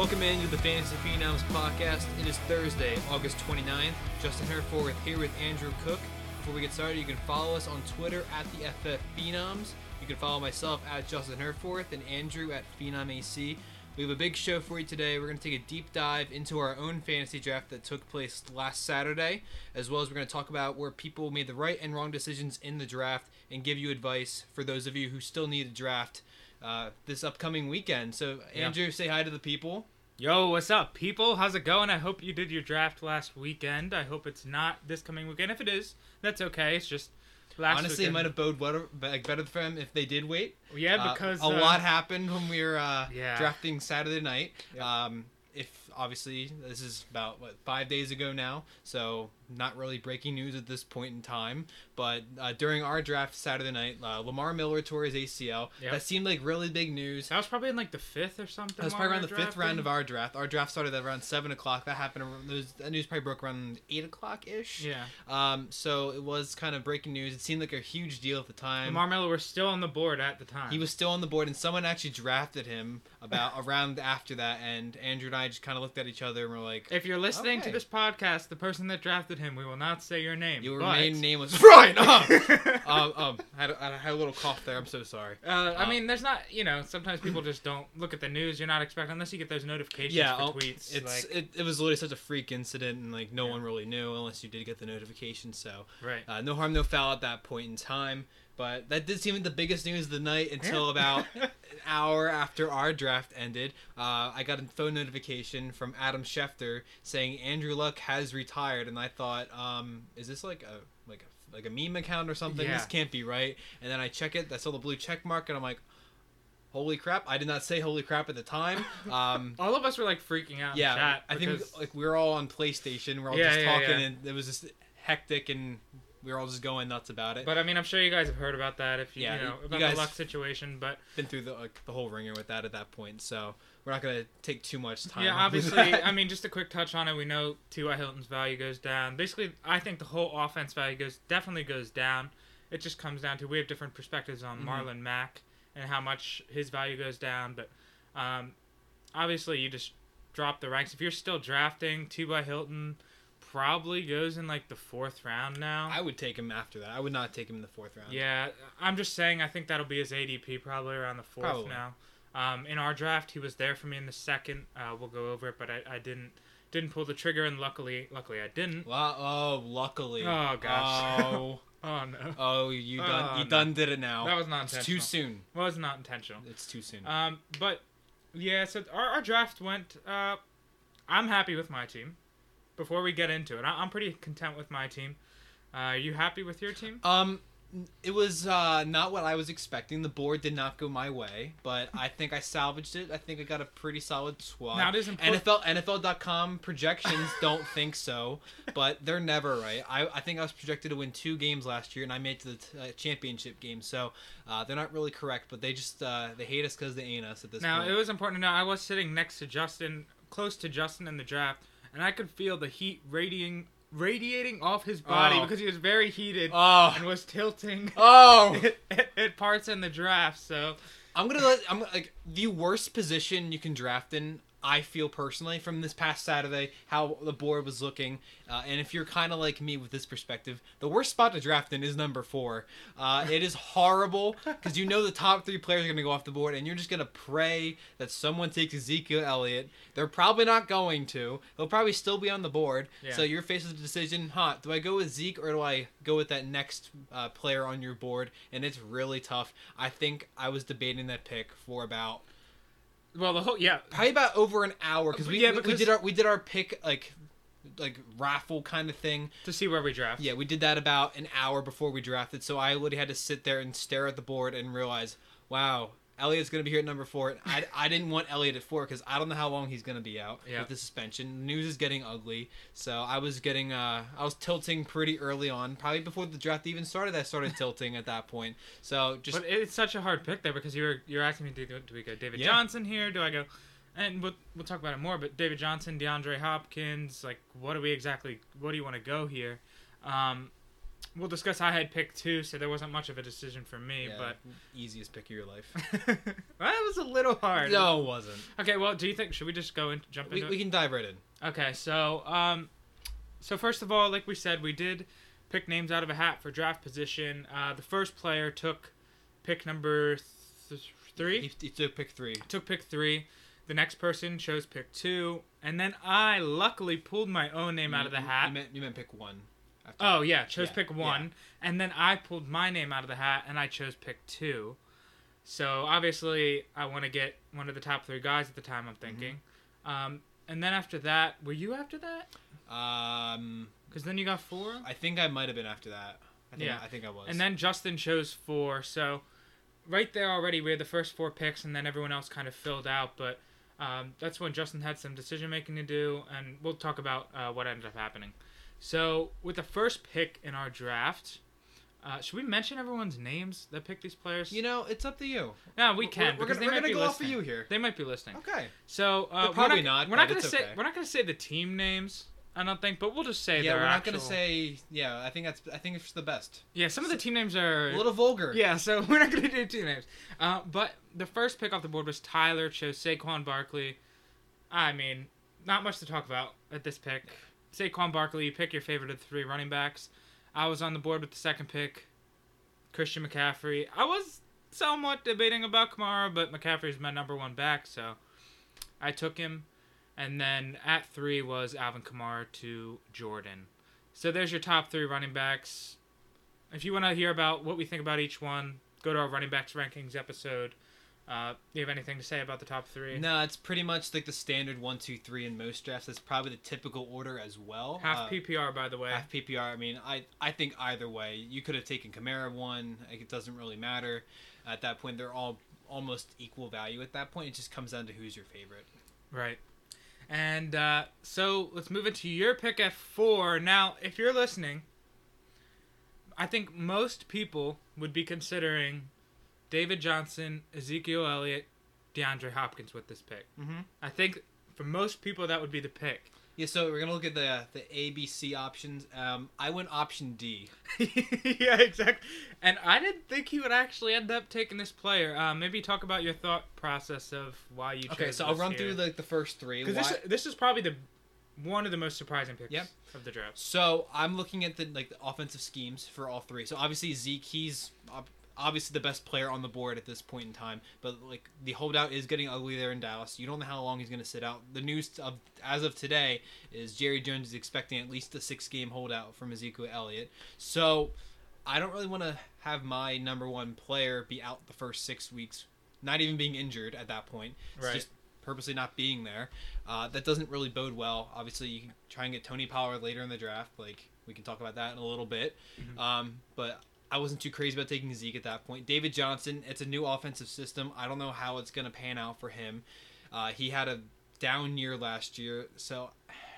Welcome into the Fantasy Phenoms podcast. It is Thursday, August 29th. Justin Herforth here with Andrew Cook. Before we get started, you can follow us on Twitter at the FF Phenoms. You can follow myself at Justin Herforth and Andrew at PhenomAC. We have a big show for you today. We're going to take a deep dive into our own fantasy draft that took place last Saturday, as well as we're going to talk about where people made the right and wrong decisions in the draft and give you advice for those of you who still need a draft this upcoming weekend. So, Andrew, say hi to the people. Yo, what's up, people? How's it going? I hope you did your draft last weekend. I hope it's not this coming weekend. If it is, that's okay. It's just last Honestly, weekend. it might have bode better for them if they did wait. Yeah, because a lot happened when we were yeah. drafting Saturday night. Yep. If obviously this is about 5 days ago now, so not really breaking news at this point in time. But during our draft Saturday night, Lamar Miller tore his ACL. Yep. That seemed like really big news. That was probably in like the 5th or something. That was probably around the 5th round of our draft. Our draft started at around 7 o'clock. That happened. That news probably broke around 8 o'clock ish. Yeah. So it was kind of breaking news. It seemed like a huge deal at the time. Lamar Miller was still on the board at the time. He was still on the board, and someone actually drafted him about around after that. And Andrew and I just kind of looked at each other and were like, If you're listening okay. to this podcast, the person that drafted him, we will not say your name. Your but... name was right. I had a little cough there. I'm so sorry. I mean, there's not, sometimes people just don't look at the news. You're not expecting, unless you get those notifications for tweets. It was literally such a freak incident, and like no one really knew unless you did get the notification. So right. No harm, no foul at that point in time. But that did seem like the biggest news of the night until about an hour after our draft ended. I got a phone notification from Adam Schefter saying Andrew Luck has retired, and I thought, is this like a meme account or something? Yeah. This can't be right. And then I check it. I saw the blue check mark, and I'm like, holy crap. I did not say holy crap at the time. All of us were like freaking out in chat. I think like we were all on PlayStation. We were all just talking, and it was just hectic, and we were all just going nuts about it. But I mean, I'm sure you guys have heard about that. If you know about guys the Luck situation, but been through the whole ringer with that at that point. So we're not gonna take too much time. Yeah, obviously. I mean, just a quick touch on it. We know T.Y. Hilton's value goes down. Basically, I think the whole offense value definitely goes down. It just comes down to we have different perspectives on Marlon Mack and how much his value goes down. But obviously, you just drop the ranks. If you're still drafting, T.Y. Hilton probably goes in like the 4th round now. I would take him after that. I would not take him in the 4th round. Yeah, I'm just saying I think that'll be his ADP probably around the 4th now. In our draft, he was there for me in the 2nd. We'll go over it, but I didn't pull the trigger, and luckily I didn't. Wow! Oh, luckily. Oh gosh. Oh. Oh no. Oh, you done did it now. That was not intentional. It's too soon. Was not intentional. It's too soon. But yeah, so our draft went. I'm happy with my team. Before we get into it, I'm pretty content with my team. Are you happy with your team? It was not what I was expecting. The board did not go my way, but I think I salvaged it. I think I got a pretty solid squad. Now, it is important. NFL.com projections don't think so, but they're never right. I think I was projected to win 2 games last year, and I made it to the championship game. So they're not really correct, but they just they hate us because they ain't us at this point. Now, it was important to know I was sitting next to Justin, close to Justin in the draft, and I could feel the heat radiating off his body because he was very heated and was tilting at parts in the draft. So I'm like the worst position you can draft in. I feel personally from this past Saturday how the board was looking, and if you're kind of like me with this perspective, the worst spot to draft in is number 4. It is horrible because you know the top 3 players are going to go off the board, and you're just going to pray that someone takes Ezekiel Elliott. They're probably not going to. He'll probably still be on the board. Yeah. So you're faced with the decision: do I go with Zeke or do I go with that next player on your board? And it's really tough. I think I was debating that pick for about. Well, probably about over an hour because we did our pick like raffle kind of thing to see where we draft. Yeah, we did that about an hour before we drafted, so I literally had to sit there and stare at the board and realize, wow, Elliott's going to be here at number 4. I didn't want Elliott at 4 because I don't know how long he's going to be out with the suspension. The news is getting ugly, so I was tilting pretty early on. Probably before the draft even started, I started tilting at that point. So but it's such a hard pick there because you're asking me, do we go David Johnson here? Do I go? And we'll talk about it more. But David Johnson, DeAndre Hopkins, like what do you want to go here? we'll discuss. I had pick 2, so there wasn't much of a decision for me, Yeah, but easiest pick of your life. that was a little hard. No, it wasn't. Okay, well, do you think should we just go and jump into We it? can dive right in. Okay, so first of all, like we said, we did pick names out of a hat for draft position. The first player took pick number 3. He took pick 3. Took pick 3. The next person chose pick 2, and then I luckily pulled my own name out of the hat. You meant pick 1. Oh yeah, chose Yeah, pick 1, and then I pulled my name out of the hat and I chose pick 2. So obviously I want to get one of the top 3 guys at the time. I'm thinking, and then after that, were you after that? Because then you got 4. I think I might have been after that. I think I was. And then Justin chose 4. So right there already, we had the first 4 picks, and then everyone else kind of filled out. But that's when Justin had some decision making to do, and we'll talk about what ended up happening. So with the first pick in our draft, should we mention everyone's names that picked these players? You know, it's up to you. No, we can. We're because gonna they might be go off listening. of you here. They might be listening. Okay. So probably not. We're not but gonna it's say. okay. We're not gonna say the team names. I don't think, but we'll just say Yeah, their we're not actual... gonna say. Yeah, I think it's the best. Yeah, some of the team names are A little vulgar. Yeah, so we're not gonna do team names. But the first pick off the board was Tyler, chose Saquon Barkley. I mean, not much to talk about at this pick. Saquon Barkley, you pick your favorite of the 3 running backs. I was on the board with the second pick, Christian McCaffrey. I was somewhat debating about Kamara, but McCaffrey's my number 1 back, so I took him. And then at 3 was Alvin Kamara to Jordan. So there's your top 3 running backs. If you want to hear about what we think about each one, go to our running backs rankings episode. Do you have anything to say about the top 3? No, it's pretty much like the standard 1, 2, 3 in most drafts. That's probably the typical order as well. Half PPR, by the way. Half PPR. I mean, I think either way, you could have taken Kamara 1. Like, it doesn't really matter. At that point, they're all almost equal value. At that point, it just comes down to who's your favorite. Right. And so let's move into your pick at 4. Now, if you're listening, I think most people would be considering David Johnson, Ezekiel Elliott, DeAndre Hopkins with this pick. Mm-hmm. I think for most people that would be the pick. Yeah, so we're gonna look at the ABC options. I went option D. Yeah, exactly. And I didn't think he would actually end up taking this player. Maybe talk about your thought process of why you chose Okay, so I'll run here. through the first 3. Because this is probably one of the most surprising picks Yep. of the draft. So I'm looking at the offensive schemes for all 3. So obviously Zeke, he's obviously the best player on the board at this point in time, but like the holdout is getting ugly there in Dallas. You don't know how long he's going to sit out. The news as of today is Jerry Jones is expecting at least a 6-game holdout from Ezekiel Elliott. So I don't really want to have my number 1 player be out the first 6 weeks, not even being injured at that point. It's Right. just purposely not being there. That doesn't really bode well. Obviously, you can try and get Tony Pollard later in the draft. Like, we can talk about that in a little bit. But I wasn't too crazy about taking Zeke at that point. David Johnson, it's a new offensive system. I don't know how it's going to pan out for him. He had a down year last year, so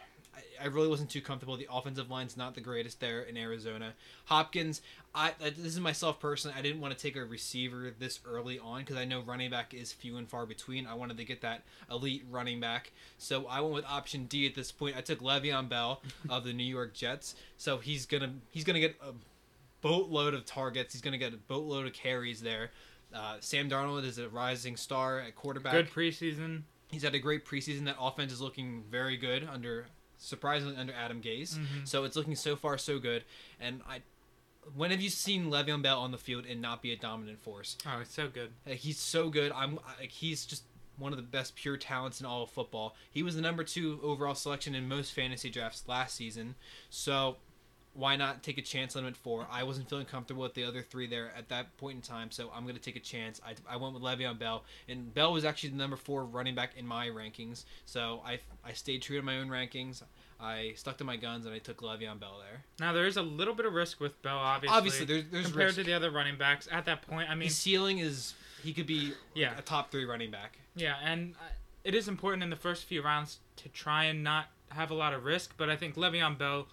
I really wasn't too comfortable. The offensive line's not the greatest there in Arizona. Hopkins, this is myself personally. I didn't want to take a receiver this early on because I know running back is few and far between. I wanted to get that elite running back, so I went with option D at this point. I took Le'Veon Bell of the New York Jets, so he's gonna get a boatload of targets. He's gonna get a boatload of carries there. Sam Darnold is a rising star at quarterback. Good preseason. He's had a great preseason. That offense is looking very good surprisingly under Adam Gase. Mm-hmm. So it's looking so far so good. And when have you seen Le'Veon Bell on the field and not be a dominant force? Oh, it's so good. He's so good. He's just one of the best pure talents in all of football. He was the number 2 overall selection in most fantasy drafts last season. So why not take a chance on him at 4? I wasn't feeling comfortable with the other 3 there at that point in time, so I'm going to take a chance. I went with Le'Veon Bell, and Bell was actually the number 4 running back in my rankings, so I stayed true to my own rankings. I stuck to my guns, and I took Le'Veon Bell there. Now, there is a little bit of risk with Bell, obviously. Obviously, there's compared risk. to the other running backs. At that point, I mean... His ceiling is he could be Yeah. a top 3 running back. Yeah, and it is important in the first few rounds to try and not have a lot of risk, but I think Le'Veon Bell,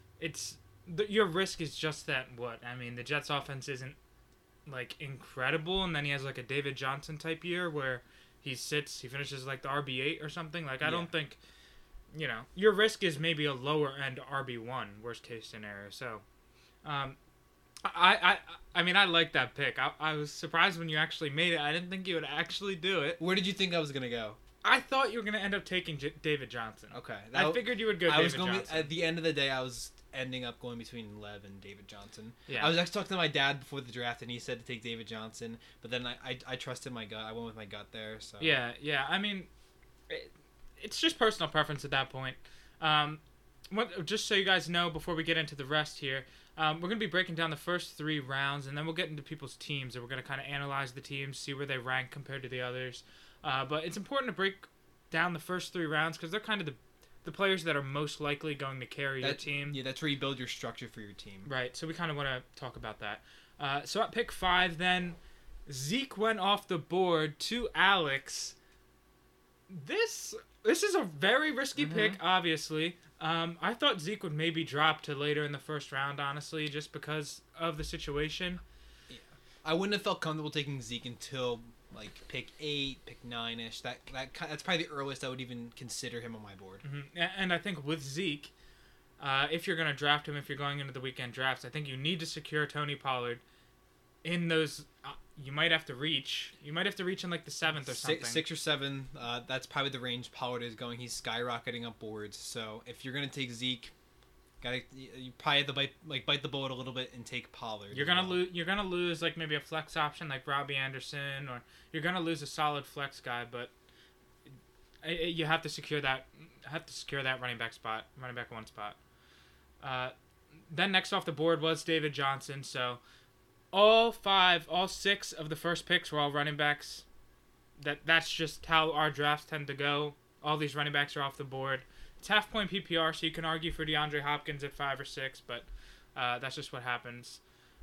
your risk is just that. I mean, the Jets' offense isn't like incredible, and then he has like a David Johnson type year where he finishes like the RB8 or something. Like I don't think, your risk is maybe a lower end RB1 worst case scenario. So, I mean, I like that pick. I was surprised when you actually made it. I didn't think you would actually do it. Where did you think I was gonna go? I thought you were gonna end up taking David Johnson. Okay, I figured you would go. David Johnson. At the end of the day, I was ending up going between Lev and David Johnson. Yeah. I was actually talking to my dad before the draft, and he said to take David Johnson. But then I trusted my gut. I went with my gut there. So Yeah. I mean, it's just personal preference at that point. Just so you guys know, before we get into the rest here, we're going to be breaking down the first 3 rounds, and then we'll get into people's teams, and we're going to kind of analyze the teams, see where they rank compared to the others. But it's important to break down the first 3 rounds because they're kind of the players that are most likely going to carry your team. Yeah, that's where you build your structure for your team. Right, so we kind of want to talk about that. So at pick 5, then, Zeke went off the board to Alex. This is a very risky pick, obviously. I thought Zeke would maybe drop to later in the first round, honestly, just because of the situation. Yeah. I wouldn't have felt comfortable taking Zeke until like pick 8, pick 9-ish. That's probably the earliest I would even consider him on my board. Mm-hmm. And I think with Zeke, if you're going to draft him, if you're going into the weekend drafts, I think you need to secure Tony Pollard in those. You might have to reach. You might have to reach in like the 7th or something. 6 or 7. That's probably the range Pollard is going. He's skyrocketing up boards. So if you're gonna take Zeke, you probably have to bite the bullet a little bit and take Pollard. You're gonna lose. You're gonna lose like maybe a flex option like Robbie Anderson, or you're gonna lose a solid flex guy. But you have to secure that. Running back 1 spot. Then next off the board was David Johnson. So. All 6 of the first picks were all running backs. That's just how our drafts tend to go. All these running backs are off the board. It's half-point PPR, so you can argue for DeAndre Hopkins at 5 or 6, but that's just what happens.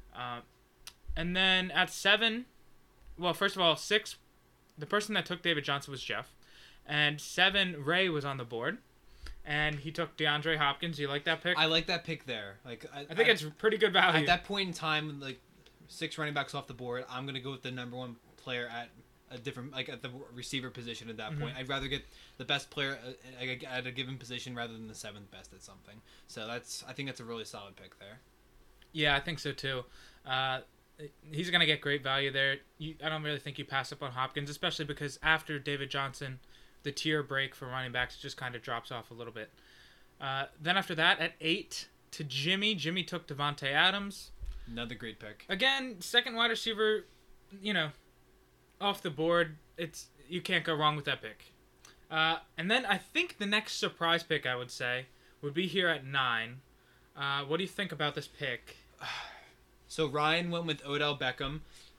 And then at 7, well, first of all, 6, the person that took David Johnson was Jeff. And 7, Ray was on the board. And he took DeAndre Hopkins. Do you like that pick? I like that pick there. Like I think it's pretty good value. At that point in time, like 6 running backs off the board, I'm gonna go with the number 1 player at a different, like at the receiver position at that point. I'd rather get the best player at a given position rather than the 7th best at something. So I think that's a really solid pick there. Yeah, I think so too. He's gonna get great value there. I don't really think you pass up on Hopkins, especially because after David Johnson, the tier break for running backs just kind of drops off a little bit. Then after that, at 8 to Jimmy took Devontae Adams. Another great pick. Again, second wide receiver, off the board. You can't go wrong with that pick. And then I think the next surprise pick, I would say, would be here at 9. What do you think about this pick? So Ryan went with Odell Beckham.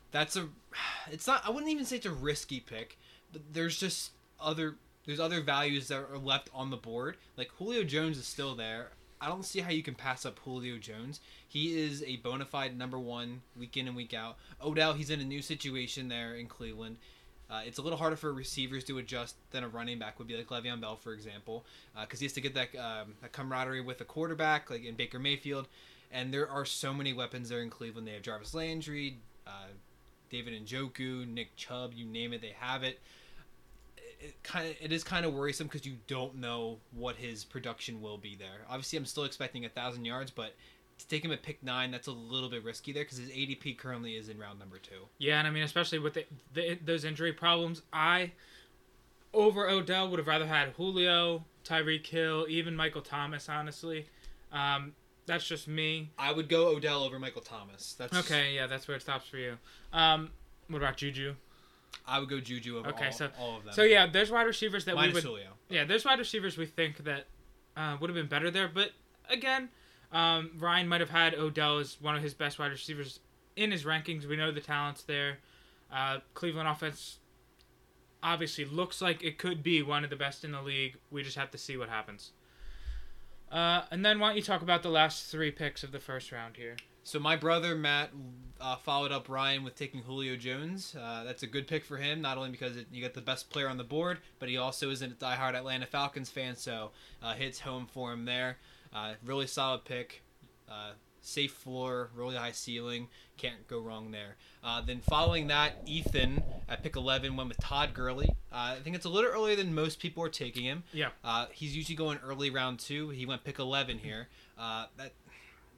I wouldn't even say it's a risky pick, but there's other values that are left on the board. Like Julio Jones is still there. I don't see how you can pass up Julio Jones. He is a bona fide number 1 week in and week out. Odell, he's in a new situation there in Cleveland. It's a little harder for receivers to adjust than a running back would be, like Le'Veon Bell, for example, because he has to get that camaraderie with a quarterback, like in Baker Mayfield. And there are so many weapons there in Cleveland. They have Jarvis Landry, David Njoku, Nick Chubb, you name it, they have it. It is kind of worrisome because you don't know what his production will be there. Obviously, I'm still expecting 1,000 yards, but to take him at pick 9, that's a little bit risky there because his ADP currently is in round number 2. Yeah, and I mean, especially with those injury problems, over Odell would have rather had Julio, Tyreek Hill, even Michael Thomas, honestly. That's just me. I would go Odell over Michael Thomas. Okay, yeah, that's where it stops for you. What about Juju? I would go Juju over all of them. So yeah, there's wide receivers that Minus Julio. Yeah, there's wide receivers we think that would have been better there, but again, Ryan might have had Odell as one of his best wide receivers in his rankings. We know the talent's there. Cleveland offense obviously looks like it could be one of the best in the league. We just have to see what happens. And then why don't you talk about the last 3 picks of the first round here? So my brother Matt followed up Ryan with taking Julio Jones. That's a good pick for him, not only because you get the best player on the board, but he also isn't a diehard Atlanta Falcons fan, so hits home for him there. Really solid pick. Safe floor, really high ceiling. Can't go wrong there. Then following that, Ethan at pick 11 went with Todd Gurley. I think it's a little earlier than most people are taking him. Yeah. He's usually going early round 2. He went pick 11 here.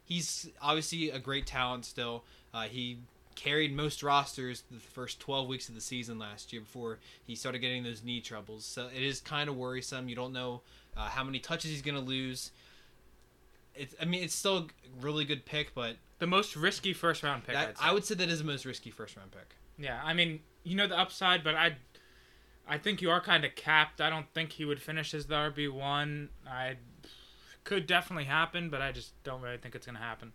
he's obviously a great talent still. He carried most rosters the first 12 weeks of the season last year before he started getting those knee troubles. So it is kind of worrisome. You don't know how many touches he's going to lose. It's still a really good pick, but The most risky first round pick. I would say that is the most risky first round pick. Yeah, I mean, the upside, but I think you are kind of capped. I don't think he would finish as the RB1. Could definitely happen, but I just don't really think it's going to happen.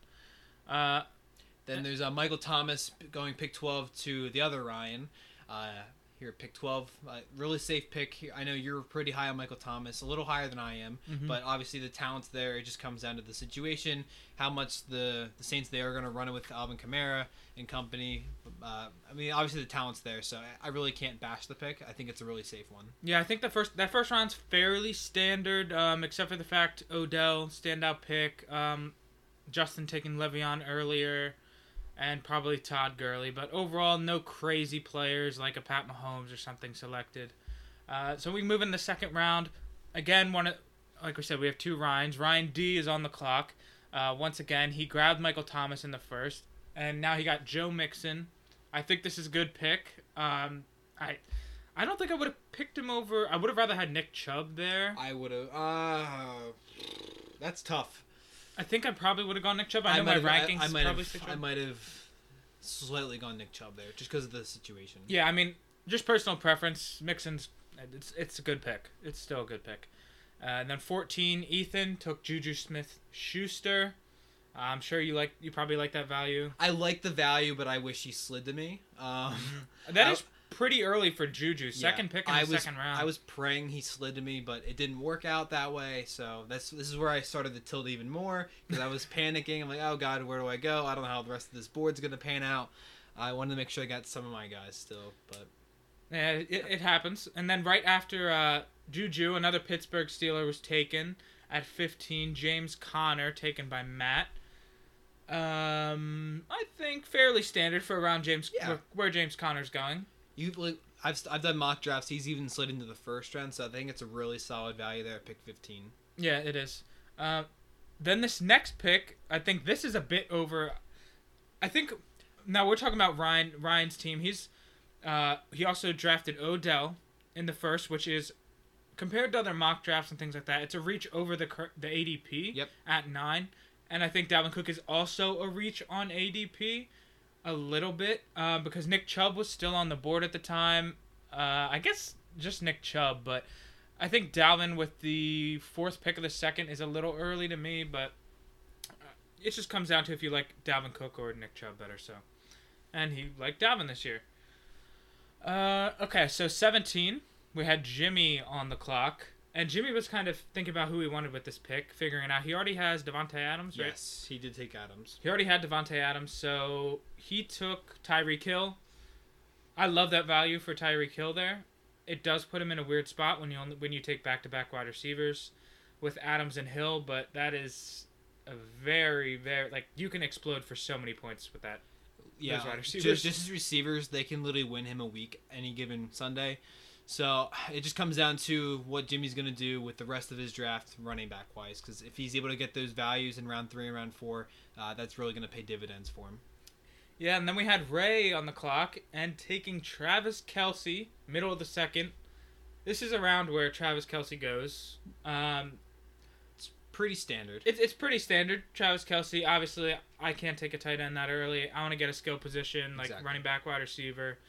Then there's Michael Thomas going pick 12 to the other Ryan. Here at pick 12, really safe pick. Here. I know you're pretty high on Michael Thomas, a little higher than I am, but obviously the talent's there. It just comes down to the situation, how much the Saints they are going to run it with Alvin Kamara and company. Obviously the talent's there, so I really can't bash the pick. I think it's a really safe one. Yeah, I think that first round's fairly standard, except for the fact Odell standout pick, Justin taking Le'Veon earlier. And probably Todd Gurley. But overall, no crazy players like a Pat Mahomes or something selected. So we move in the second round. Again, like we said, we have two Ryans. Ryan D is on the clock. Once again, he grabbed Michael Thomas in the first. And now he got Joe Mixon. I think this is a good pick. I don't think I would have picked him over... I would have rather had Nick Chubb there. I would have... that's tough. I think I probably would have gone Nick Chubb. I know my rankings probably I might have slightly gone Nick Chubb there, just because of the situation. Yeah, I mean, just personal preference. Mixon's, it's a good pick. It's still a good pick. And then 14, Ethan took Juju Smith-Schuster. I'm sure you probably like that value. I like the value, but I wish he slid to me. That is pretty early for Juju. Second pick in the second round. I was praying he slid to me, but it didn't work out that way. So this is where I started to tilt even more because I was panicking. I'm like, oh God, where do I go? I don't know how the rest of this board's gonna pan out. I wanted to make sure I got some of my guys still, but yeah, it happens. And then right after Juju, another Pittsburgh Steeler was taken at 15. James Conner taken by Matt. I think fairly standard for around where James Conner's going. I've done mock drafts. He's even slid into the first round, so I think it's a really solid value there at pick 15. Yeah, it is. Then this next pick, I think this is a bit over. I think now we're talking about Ryan's team. He also drafted Odell in the first, which is compared to other mock drafts and things like that. It's a reach over the ADP at 9, and I think Dalvin Cook is also a reach on ADP. A little bit, because Nick Chubb was still on the board at the time. I guess just Nick Chubb, but I think Dalvin with the fourth pick of the second is a little early to me, but it just comes down to if you like Dalvin Cook or Nick Chubb better. So, and he liked Dalvin this year. Okay, so 17, we had Jimmy on the clock. And Jimmy was kind of thinking about who he wanted with this pick, figuring it out. He already has Devontae Adams, right? Yes, he did take Adams. He already had Devontae Adams, so he took Tyreek Hill. I love that value for Tyreek Hill there. It does put him in a weird spot when you take back-to-back wide receivers with Adams and Hill, but that is a very, very... you can explode for so many points with that. Yeah, just his receivers, they can literally win him a week any given Sunday. So it just comes down to what Jimmy's going to do with the rest of his draft running back wise, because if he's able to get those values in round 3 and round 4, that's really going to pay dividends for him. Yeah, and then we had Ray on the clock and taking Travis Kelce, middle of the second. This is a round where Travis Kelce goes. It's pretty standard. It's pretty standard. Travis Kelce, obviously, I can't take a tight end that early. I want to get a skill position, like running back, wide receiver.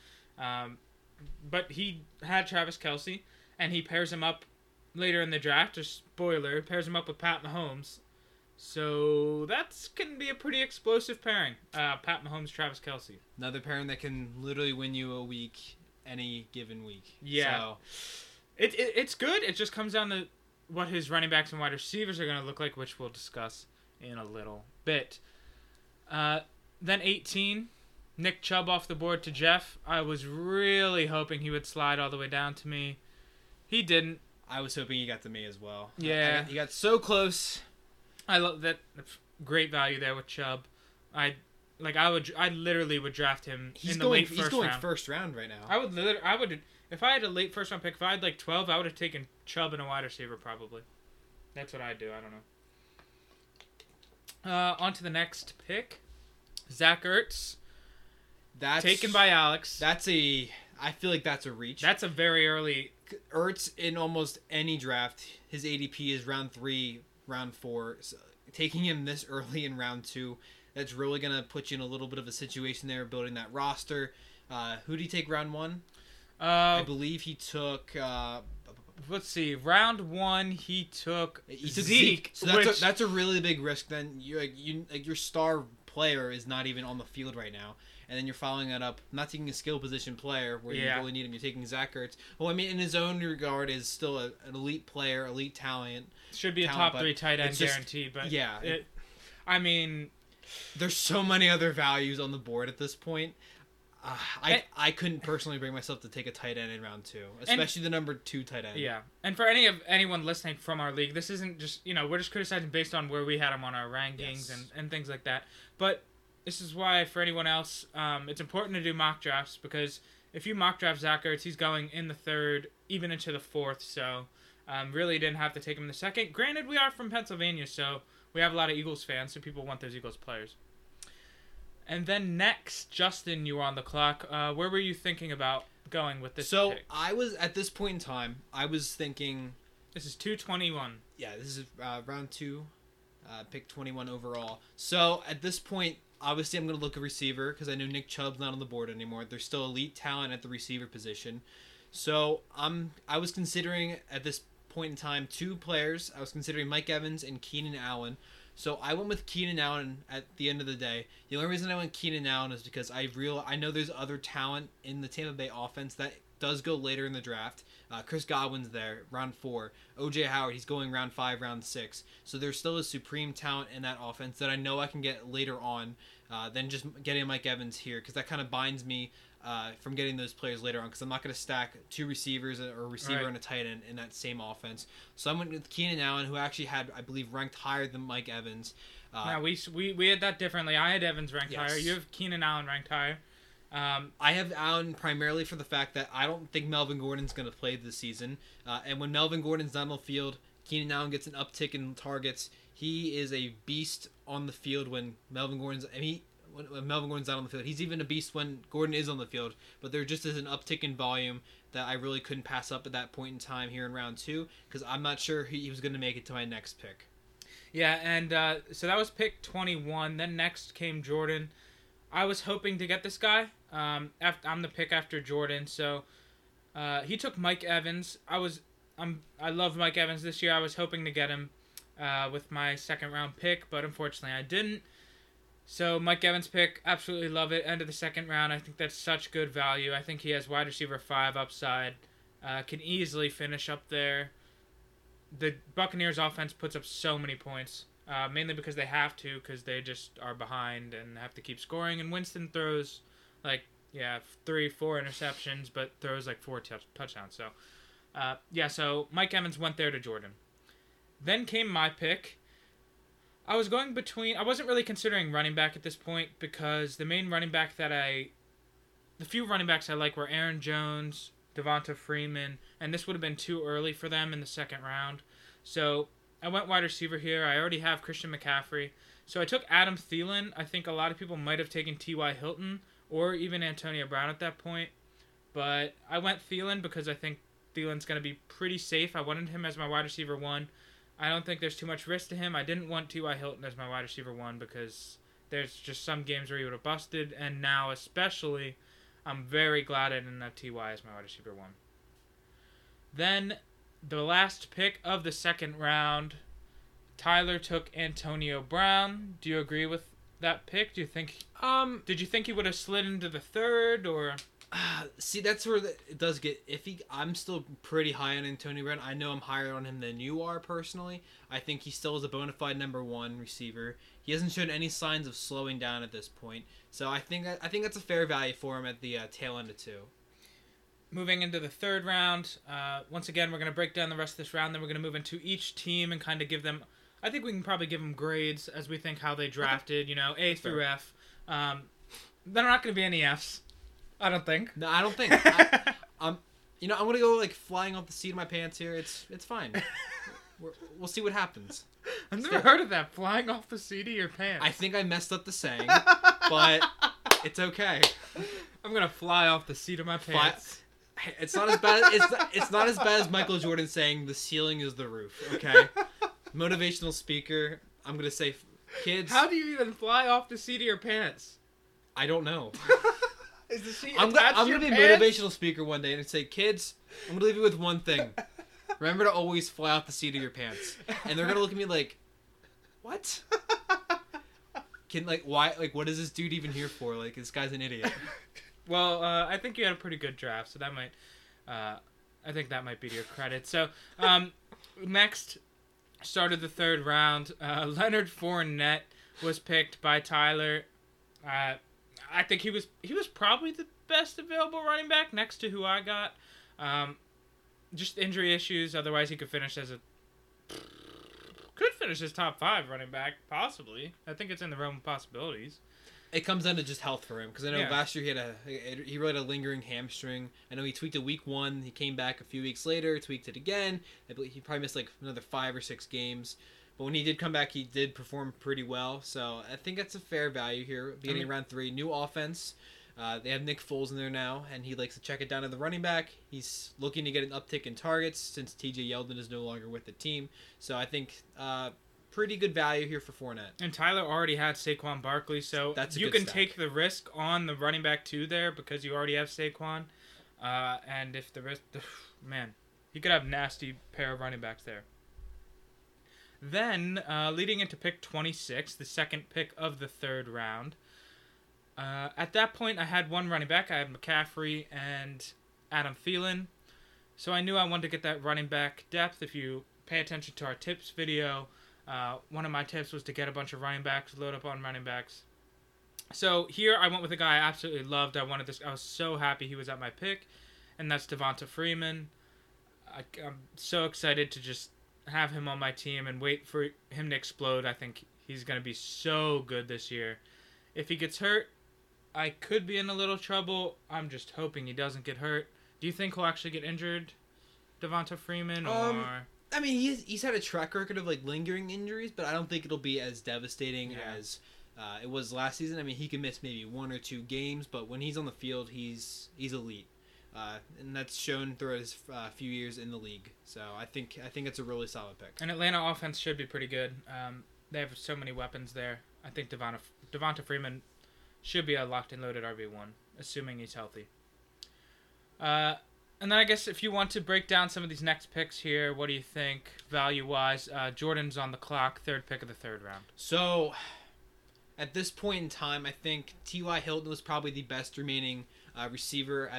But he had Travis Kelce, and he pairs him up later in the draft. Just spoiler, pairs him up with Pat Mahomes. So that can be a pretty explosive pairing. Pat Mahomes, Travis Kelce. Another pairing that can literally win you a week, any given week. Yeah. So. It's good. It just comes down to what his running backs and wide receivers are going to look like, which we'll discuss in a little bit. Then 18. Nick Chubb off the board to Jeff. I was really hoping he would slide all the way down to me. He didn't. I was hoping he got to me as well. Yeah. He got so close. I love that. Great value there with Chubb. I literally would draft him in the late first round. He's going first round right now. I would if I had a late first round pick, if I had 12, I would have taken Chubb and a wide receiver probably. That's what I'd do. I don't know. On to the next pick. Zach Ertz, That's taken by Alex. I feel like that's a reach. That's a very early. Ertz in almost any draft, his ADP is round 3, round 4. So taking him this early in round 2, that's really gonna put you in a little bit of a situation there, building that roster. Who did he take round 1? I believe he took. Let's see. Round 1, he took Zeke. So that's a really big risk. Then your star player is not even on the field right now, and then you're following that up, not taking a skill position player where you really need him. You're taking Zach Ertz. Well, I mean, in his own regard, is still an elite player, elite talent. Should be a top 3 tight end guarantee, but yeah. I mean, there's so many other values on the board at this point. I couldn't personally bring myself to take a tight end in round 2, especially the number 2 tight end. Yeah, and for anyone listening from our league, this isn't just we're just criticizing based on where we had him on our rankings and things like that. But this is why for anyone else, it's important to do mock drafts, because if you mock draft Zach Ertz, he's going in the 3rd, even into the 4th. So really didn't have to take him in the 2nd. Granted, we are from Pennsylvania, so we have a lot of Eagles fans, so people want those Eagles players. And then next, Justin, you were on the clock. Where were you thinking about going with this pick? I was, at this point in time, I was thinking... This is 221. Yeah, this is round 2, pick 21 overall. So, at this point, obviously I'm going to look at receiver, because I know Nick Chubb's not on the board anymore. There's still elite talent at the receiver position. So, I was considering, at this point in time, 2 players. I was considering Mike Evans and Keenan Allen. So I went with Keenan Allen at the end of the day. The only reason I went Keenan Allen is because I know there's other talent in the Tampa Bay offense that does go later in the draft. Chris Godwin's there, round 4. O.J. Howard, he's going round 5, round 6. So there's still a supreme talent in that offense that I know I can get later on than just getting Mike Evans here, because that kind of binds me from getting those players later on, because I'm not going to stack 2 receivers or a receiver and a tight end in that same offense. So I went with Keenan Allen, who actually had, I believe, ranked higher than Mike Evans. Now we had that differently. I had Evans ranked higher. You have Keenan Allen ranked higher. I have Allen primarily for the fact that I don't think Melvin Gordon's going to play this season. And when Melvin Gordon's not on the field, Keenan Allen gets an uptick in targets. He is a beast on the field when Melvin Gordon's... when Melvin Gordon's not on the field. He's even a beast when Gordon is on the field. But there just is an uptick in volume that I really couldn't pass up at that point in time here in round 2, because I'm not sure he was going to make it to my next pick. Yeah, and so that was pick 21. Then next came Jordan. I was hoping to get this guy. I'm the pick after Jordan, so he took Mike Evans. I love Mike Evans this year. I was hoping to get him with my 2nd round pick, but unfortunately I didn't. So Mike Evans pick, absolutely love it. End of the 2nd round. I think that's such good value. I think he has wide receiver 5 upside. Can easily finish up there. The Buccaneers offense puts up so many points, mainly because they have to, because they just are behind and have to keep scoring. And Winston throws 3-4 interceptions, but throws 4 touchdowns. So, so Mike Evans went there to Jordan. Then came my pick. I was going between... I wasn't really considering running back at this point, because the main running back the few running backs I like were Aaron Jones, Devonta Freeman, and this would have been too early for them in the 2nd round. So I went wide receiver here. I already have Christian McCaffrey. So I took Adam Thielen. I think a lot of people might have taken T.Y. Hilton or even Antonio Brown at that point. But I went Thielen because I think Thielen's going to be pretty safe. I wanted him as my wide receiver 1. I don't think there's too much risk to him. I didn't want T.Y. Hilton as my wide receiver 1 because there's just some games where he would have busted, and now especially, I'm very glad I didn't have T.Y. as my wide receiver 1. Then, the last pick of the 2nd round, Tyler took Antonio Brown. Do you agree with that pick? Do you think... did you think he would have slid into the 3rd, or... See, that's where it does get iffy. I'm still pretty high on Antonio Brown. I know I'm higher on him than you are personally. I think he still is a bona fide number 1 receiver. He hasn't shown any signs of slowing down at this point. So I think that's a fair value for him at the tail end of 2. Moving into the 3rd round, once again, we're going to break down the rest of this round. Then we're going to move into each team and kind of give them... I think we can probably give them grades as we think how they drafted, A through F. There are not going to be any Fs. I don't think. No, I don't think. I'm gonna go flying off the seat of my pants here. It's fine. We'll see what happens. I've never heard of that. Flying off the seat of your pants. I think I messed up the saying, but it's okay. I'm gonna fly off the seat of my pants. It's not as bad. It's not as bad as Michael Jordan saying the ceiling is the roof. Okay, motivational speaker. I'm gonna say, kids. How do you even fly off the seat of your pants? I don't know. Is the seat I'm attached to gonna your be a pants? motivational speaker one day and say, kids, I'm gonna leave you with one thing. Remember to always fly off the seat of your pants. And they're gonna look at me like, what? Why? Like, what is this dude even here for? Like, this guy's an idiot. Well, I think you had a pretty good draft, so that might, I think that might be to your credit. So, next, started the third round. Leonard Fournette was picked by Tyler. I think he was probably the best available running back next to who I got. Just injury issues. Otherwise, he could finish as his top 5 running back, possibly. I think it's in the realm of possibilities. It comes down to just health for him, because I know last year he really had a lingering hamstring. I know he tweaked it week 1. He came back a few weeks later, tweaked it again. I believe he probably missed like another 5 or 6 games. But when he did come back, he did perform pretty well. So I think that's a fair value here. Beginning of round 3, new offense. They have Nick Foles in there now, and he likes to check it down to the running back. He's looking to get an uptick in targets since T.J. Yeldon is no longer with the team. So I think pretty good value here for Fournette. And Tyler already had Saquon Barkley, so you can take the risk on the running back 2 there because you already have Saquon. And if the risk... Man, he could have a nasty pair of running backs there. Then, leading into pick 26, the second pick of the third round... at that point, I had one running back. I had McCaffrey and Adam Thielen. So I knew I wanted to get that running back depth. If you pay attention to our tips video, one of my tips was to get a bunch of running backs, load up on running backs. So here I went with a guy I absolutely loved. I was so happy he was at my pick, and that's Devonta Freeman. I'm so excited to just have him on my team and wait for him to explode. I think he's going to be so good this year. If he gets hurt, I could be in a little trouble. I'm just hoping he doesn't get hurt. Do you think he'll actually get injured, Devonta Freeman, or? I mean, he's had a track record of like lingering injuries, but I don't think it'll be as devastating as it was last season. I mean, he can miss maybe 1 or 2 games, but when he's on the field, he's elite, and that's shown throughout his few years in the league. So I think it's a really solid pick. And Atlanta offense should be pretty good. They have so many weapons there. I think Devonta Freeman should be a locked and loaded RB1, assuming he's healthy. And then I guess if you want to break down some of these next picks here, what do you think value-wise? Jordan's on the clock, third pick of the third round. So, at this point in time, I think T.Y. Hilton was probably the best remaining receiver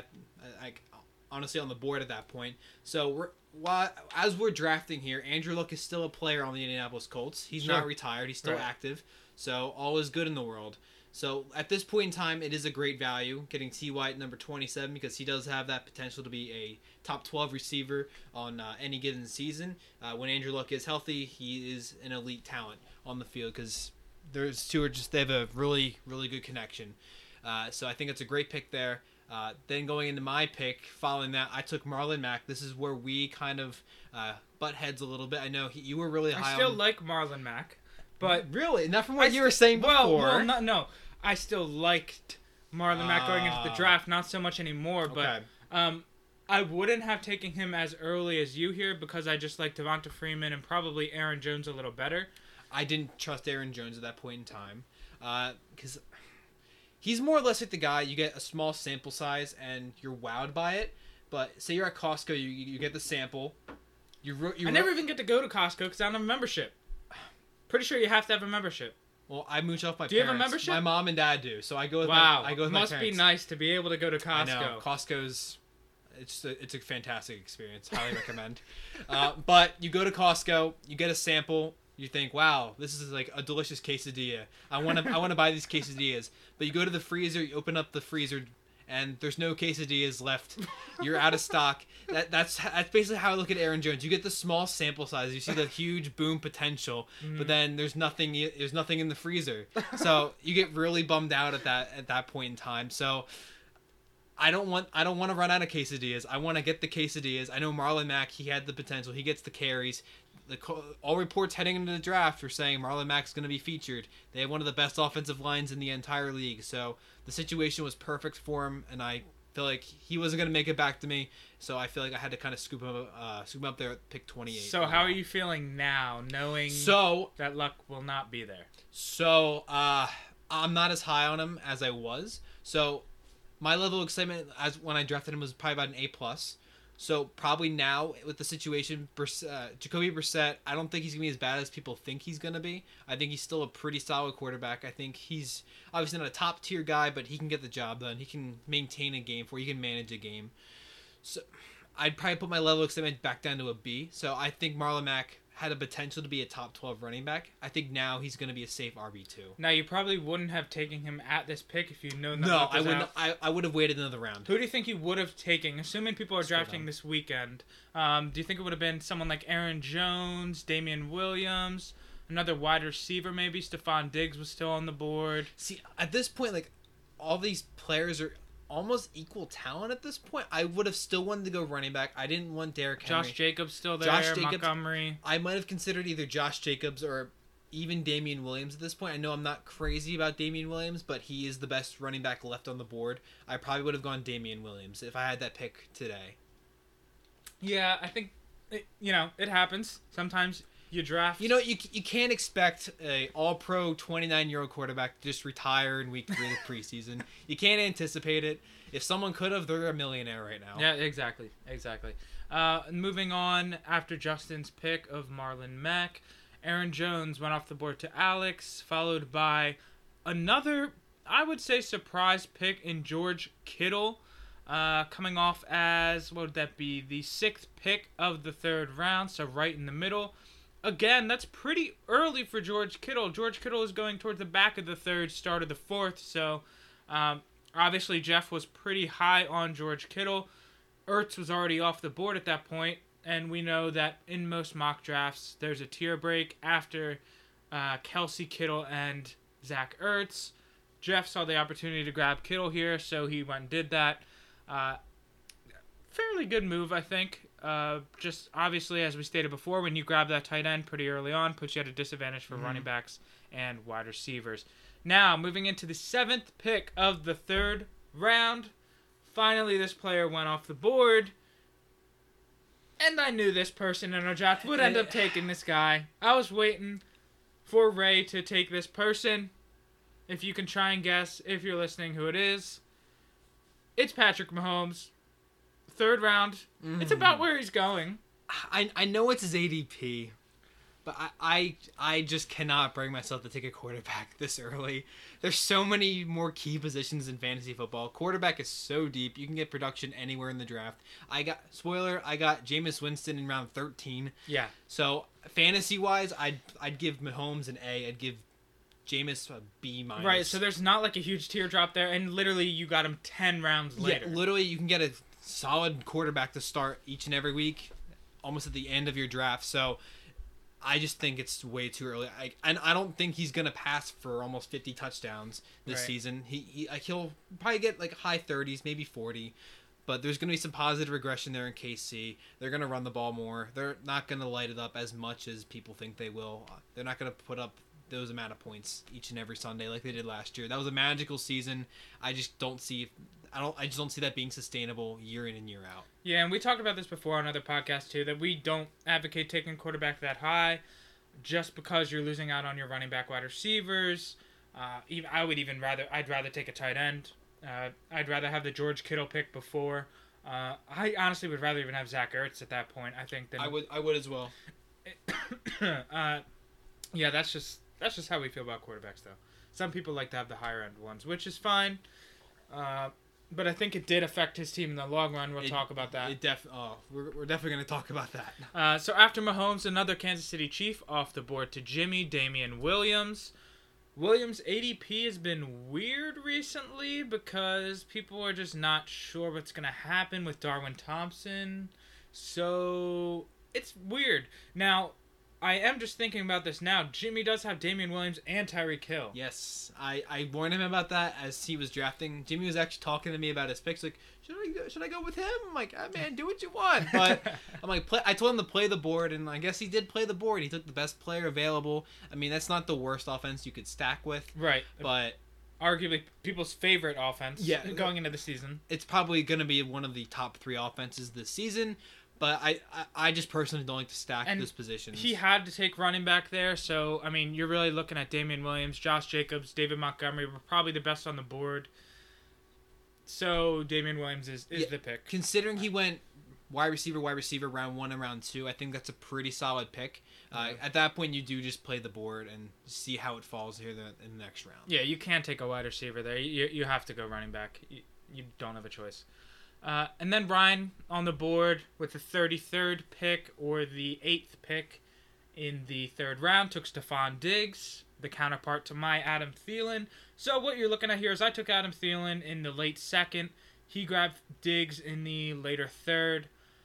honestly on the board at that point. So as we're drafting here, Andrew Luck is still a player on the Indianapolis Colts. He's not retired. He's still active. So all is good in the world. So at this point in time, it is a great value getting T.Y. at number 27 because he does have that potential to be a top 12 receiver on any given season. When Andrew Luck is healthy, he is an elite talent on the field because there's two they have a really, really good connection. So I think it's a great pick there. Then going into my pick, following that, I took Marlon Mack. This is where we kind of butt heads a little bit. I know you were really high on... I still like Marlon Mack. But really, not from what you were saying before. Well, no. I still liked Marlon Mack going into the draft, not so much anymore. But I wouldn't have taken him as early as you here because I just like Devonta Freeman and probably Aaron Jones a little better. I didn't trust Aaron Jones at that point in time because he's more or less like the guy you get a small sample size and you're wowed by it. But say you're at Costco, you get the sample. I never even get to go to Costco because I don't have a membership. Pretty sure you have to have a membership. Well, I mooch off my parents. Do you have a membership? My mom and dad do, so I go with my parents. Must be nice to be able to go to Costco. I know. Costco's, it's a fantastic experience. Highly recommend. But you go to Costco, you get a sample, you think, wow, this is like a delicious quesadilla. I want to buy these quesadillas. But you go to the freezer, you open up the freezer, and there's no quesadillas left. You're out of stock. That's basically how I look at Aaron Jones. You get the small sample size, you see the huge boom potential, but then there's nothing in the freezer. So you get really bummed out at that point in time. So I don't want to run out of quesadillas. I want to get the quesadillas. I know Marlon Mack, he had the potential. He gets the carries. all reports heading into the draft were saying Marlon Mack's going to be featured. They have one of the best offensive lines in the entire league, so the situation was perfect for him, and I feel like he wasn't going to make it back to me, so I feel like I had to kind of scoop him up there at pick 28. So how are you feeling now, knowing that Luck will not be there? So I'm not as high on him as I was. So my level of excitement as when I drafted him was probably about an A+. So probably now with the situation, Jacoby Brissett, I don't think he's going to be as bad as people think he's going to be. I think he's still a pretty solid quarterback. I think he's obviously not a top tier guy, but he can get the job done. He can maintain a game for you. He can manage a game. So I'd probably put my level of excitement back down to a B. So I think Marlon Mack had a potential to be a top 12 running back. I think now he's going to be a safe RB2. Now, you probably wouldn't have taken him at this pick if you'd known that. No, I wouldn't. I would have waited another round. Who do you think you would have taken, assuming people are drafting this weekend? Do you think it would have been someone like Aaron Jones, Damian Williams, another wide receiver maybe? Stephon Diggs was still on the board. See, at this point, like, all these players are almost equal talent at this point. I would have still wanted to go running back. I didn't want Derrick Henry. Josh Jacobs still there. Montgomery. I might have considered either Josh Jacobs or even Damian Williams at this point. I know I'm not crazy about Damian Williams, but he is the best running back left on the board. I probably would have gone Damian Williams if I had that pick today. Yeah, I think, it happens. Sometimes you draft. You can't expect a all-pro 29-year-old quarterback to just retire in week 3 of the preseason. You can't anticipate it. If someone could have, they're a millionaire right now. Yeah, exactly. Moving on, after Justin's pick of Marlon Mack, Aaron Jones went off the board to Alex, followed by another, I would say, surprise pick in George Kittle, coming off as, what would that be, the 6th pick of the 3rd round, so right in the middle. Again, that's pretty early for George Kittle. George Kittle is going towards the back of the 3rd, start of the 4th. So, obviously, Jeff was pretty high on George Kittle. Ertz was already off the board at that point, and we know that in most mock drafts, there's a tier break after Kelsey, Kittle, and Zach Ertz. Jeff saw the opportunity to grab Kittle here, so he went and did that. Fairly good move, I think. Just obviously, as we stated before, when you grab that tight end pretty early on, puts you at a disadvantage for running backs and wide receivers. Now, moving into the 7th pick of the 3rd round, finally this player went off the board. And I knew this person in our draft would end up taking this guy. I was waiting for Ray to take this person. If you can try and guess, if you're listening, who it is. It's Patrick Mahomes. 3rd round. It's about where he's going. I know it's his ADP, but I just cannot bring myself to take a quarterback this early. There's so many more key positions in fantasy football. Quarterback is so deep. You can get production anywhere in the draft. I got Jameis Winston in round 13. Yeah. So fantasy-wise, I'd give Mahomes an A. I'd give Jameis a B-. Right, so there's not like a huge teardrop there, and literally you got him 10 rounds later. Yeah, literally you can get a solid quarterback to start each and every week, almost at the end of your draft. So I just think it's way too early. I don't think he's gonna pass for almost 50 touchdowns this season. He'll probably get like high 30s, maybe 40. But there's gonna be some positive regression there in KC. They're gonna run the ball more. They're not gonna light it up as much as people think they will. They're not gonna put up those amount of points each and every Sunday like they did last year. That was a magical season. I just don't see that being sustainable year in and year out. Yeah, and we talked about this before on other podcasts too, that we don't advocate taking quarterback that high just because you're losing out on your running back, wide receivers. I'd rather take a tight end. I'd rather have the George Kittle pick before. I honestly would rather even have Zach Ertz at that point, I think. Than I would as well. Yeah, that's just how we feel about quarterbacks, though. Some people like to have the higher end ones, which is fine. But I think it did affect his team in the long run. We'll talk about that. We're definitely going to talk about that. So after Mahomes, another Kansas City Chief off the board to Jimmy, Damian Williams. Williams' ADP has been weird recently because people are just not sure what's going to happen with Darwin Thompson. So it's weird. Now, I am just thinking about this now. Jimmy does have Damian Williams and Tyreek Hill. Yes, I warned him about that as he was drafting. Jimmy was actually talking to me about his picks. Like, should I go with him? I'm like, man, do what you want. But I'm like, I told him to play the board, and I guess he did play the board. He took the best player available. I mean, that's not the worst offense you could stack with. Right. But arguably people's favorite offense. Yeah, going into the season. It's probably going to be one of the top 3 offenses this season. But I just personally don't like to stack those positions. He had to take running back there, so, I mean, you're really looking at Damian Williams, Josh Jacobs, David Montgomery were probably the best on the board. So, Damian Williams is the pick. Considering he went wide receiver, round 1 and round 2, I think that's a pretty solid pick. At that point, you do just play the board and see how it falls here in the next round. Yeah, you can't take a wide receiver there. You have to go running back. You don't have a choice. And then Ryan on the board with the 33rd pick or the 8th pick in the 3rd round took Stephon Diggs, the counterpart to my Adam Thielen. So what you're looking at here is I took Adam Thielen in the late 2nd. He grabbed Diggs in the later 3rd.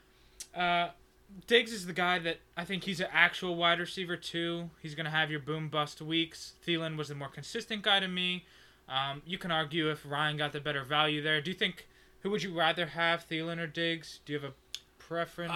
Diggs is the guy that I think he's an actual wide receiver too. He's going to have your boom bust weeks. Thielen was the more consistent guy to me. You can argue if Ryan got the better value there. Do you think... Who would you rather have, Thielen or Diggs? Do you have a preference?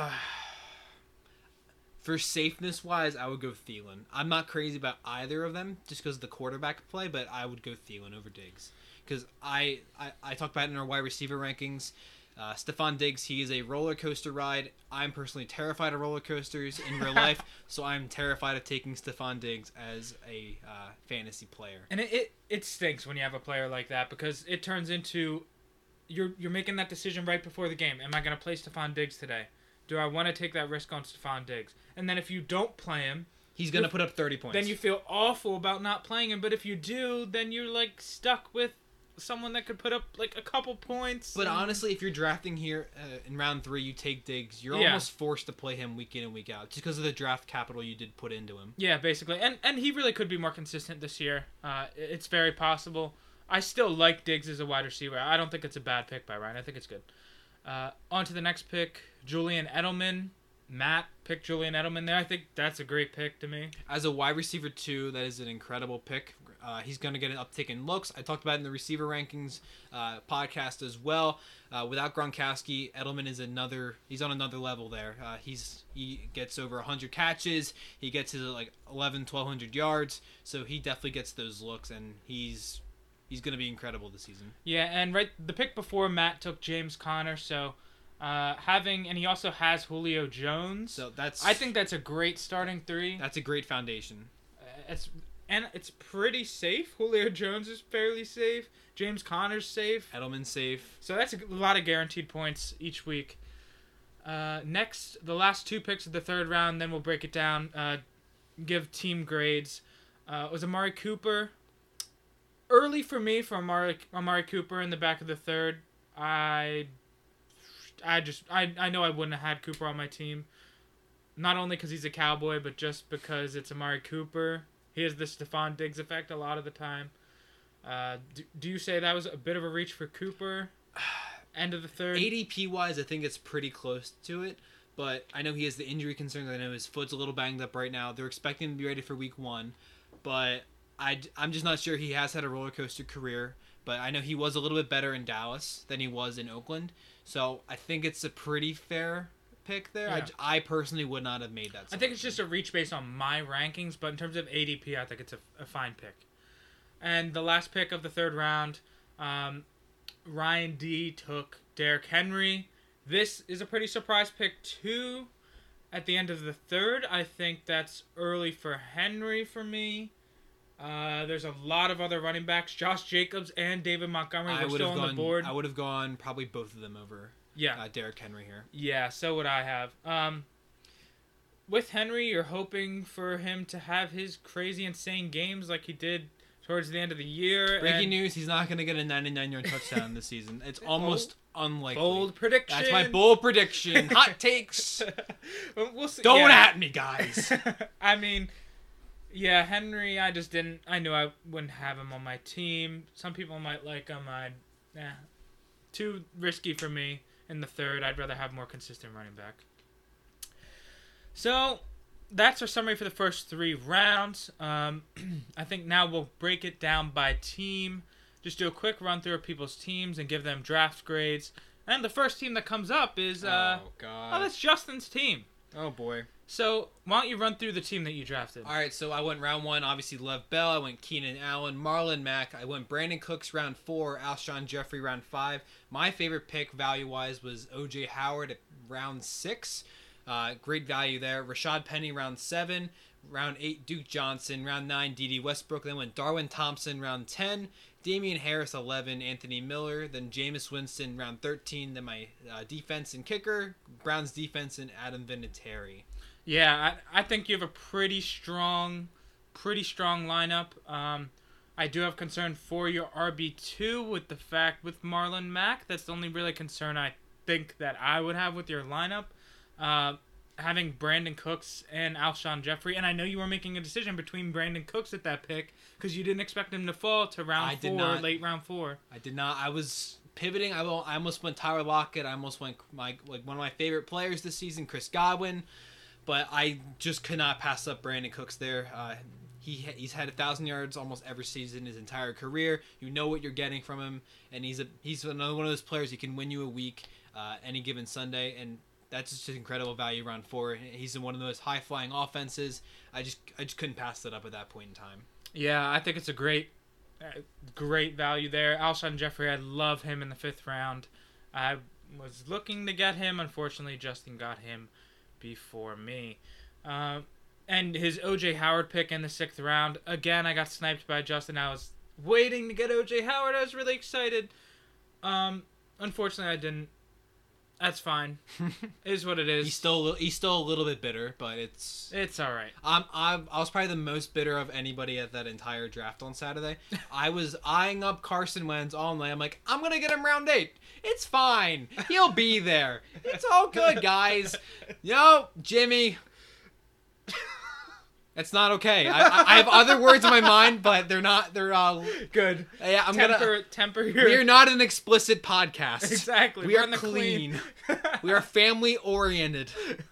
For safeness-wise, I would go Thielen. I'm not crazy about either of them just because of the quarterback play, but I would go Thielen over Diggs. Because I talked about it in our wide receiver rankings. Stephon Diggs, he is a roller coaster ride. I'm personally terrified of roller coasters in real life, so I'm terrified of taking Stephon Diggs as a fantasy player. And it stinks when you have a player like that because it turns into... You're making that decision right before the game. Am I going to play Stephon Diggs today? Do I want to take that risk on Stephon Diggs? And then if you don't play him... He's going to put up 30 points. Then you feel awful about not playing him. But if you do, then you're like stuck with someone that could put up like a couple points. But honestly, if you're drafting here in round 3, you take Diggs, you're almost forced to play him week in and week out just because of the draft capital you did put into him. Yeah, basically. And he really could be more consistent this year. It's very possible. I still like Diggs as a wide receiver. I don't think it's a bad pick by Ryan. I think it's good. On to the next pick, Julian Edelman. Matt picked Julian Edelman there. I think that's a great pick to me. As a wide receiver, too, that is an incredible pick. He's going to get an uptick in looks. I talked about it in the receiver rankings podcast as well. Without Gronkowski, Edelman is he's on another level there. He gets over 100 catches. He gets his 1,200 yards. So he definitely gets those looks, and he's going to be incredible this season. Yeah, and the pick before Matt took James Conner, so and he also has Julio Jones. So I think that's a great starting 3. That's a great foundation. It's pretty safe. Julio Jones is fairly safe. James Conner's safe. Edelman's safe. So that's a lot of guaranteed points each week. Next, the last 2 picks of the 3rd round, then we'll break it down. Give team grades. Was Amari Cooper. Early for me for Amari Cooper in the back of the 3rd. I know I wouldn't have had Cooper on my team. Not only because he's a Cowboy, but just because it's Amari Cooper. He has the Stephon Diggs effect a lot of the time. Do you say that was a bit of a reach for Cooper? End of the 3rd? ADP-wise, I think it's pretty close to it. But I know he has the injury concerns. I know his foot's a little banged up right now. They're expecting him to be ready for week 1. But I'm just not sure. He has had a roller coaster career. But I know he was a little bit better in Dallas than he was in Oakland. So I think it's a pretty fair pick there. Yeah. I personally would not have made that. I think it's just a reach based on my rankings, but in terms of ADP, I think it's a fine pick. And the last pick of the 3rd round, Ryan D took Derrick Henry. This is a pretty surprise pick too. At the end of the 3rd, I think that's early for Henry for me. There's a lot of other running backs. Josh Jacobs and David Montgomery were still on the board. I would have gone probably both of them over Derrick Henry here. Yeah, so would I have. With Henry, you're hoping for him to have his crazy, insane games like he did towards the end of the year. Breaking news, he's not going to get a 99-yard touchdown this season. It's almost unlikely. Bold prediction. That's my bold prediction. Hot takes. We'll see. Don't at me, guys. I mean... Yeah, Henry, I knew I wouldn't have him on my team. Some people might like him. Too risky for me in the 3rd. I'd rather have more consistent running back. So, that's our summary for the first 3 rounds. I think now we'll break it down by team. Just do a quick run through of people's teams and give them draft grades. And the first team that comes up is that's Justin's team. Oh boy. So why don't you run through the team that you drafted? All right, so I went round 1, obviously Lev Bell. I went Keenan Allen, Marlon Mack. I went Brandon Cooks round 4, Alshon Jeffrey round 5. My favorite pick value-wise was O.J. Howard at round 6. Great value there. Rashad Penny round 7. Round 8, Duke Johnson. Round 9, D.D. Westbrook. Then went Darwin Thompson round 10. Damian Harris 11. Anthony Miller. Then Jameis Winston round 13. Then my defense and kicker, Browns defense, and Adam Vinatieri. Yeah, I think you have a pretty strong lineup. I do have concern for your RB2 with Marlon Mack. That's the only really concern I think that I would have with your lineup. Having Brandon Cooks and Alshon Jeffrey, and I know you were making a decision between Brandon Cooks at that pick because you didn't expect him to fall to round 4, late round 4. I did not. I was pivoting. I almost went Tyler Lockett. I almost went one of my favorite players this season, Chris Godwin. But I just could not pass up Brandon Cooks there. He's had 1,000 yards almost every season his entire career. You know what you're getting from him, and he's another one of those players who can win you a week any given Sunday, and that's just an incredible value round 4. He's in one of those high flying offenses. I just couldn't pass that up at that point in time. Yeah, I think it's a great value there. Alshon Jeffrey, I love him in the 5th round. I was looking to get him. Unfortunately, Justin got him before me. And his O.J. Howard pick in the 6th round. Again, I got sniped by Justin. I was waiting to get O.J. Howard. I was really excited. Unfortunately, I didn't. That's fine. It is what it is. He's still a little bit bitter, but it's all right. I was probably the most bitter of anybody at that entire draft on Saturday. I was eyeing up Carson Wentz all night. I'm like, I'm gonna get him round 8. It's fine. He'll be there. It's all good, guys. Yo, Jimmy. It's not okay. I have other words in my mind, but they're not. They're good. Yeah, temper your. We are not an explicit podcast. Exactly. We are clean. We are family oriented.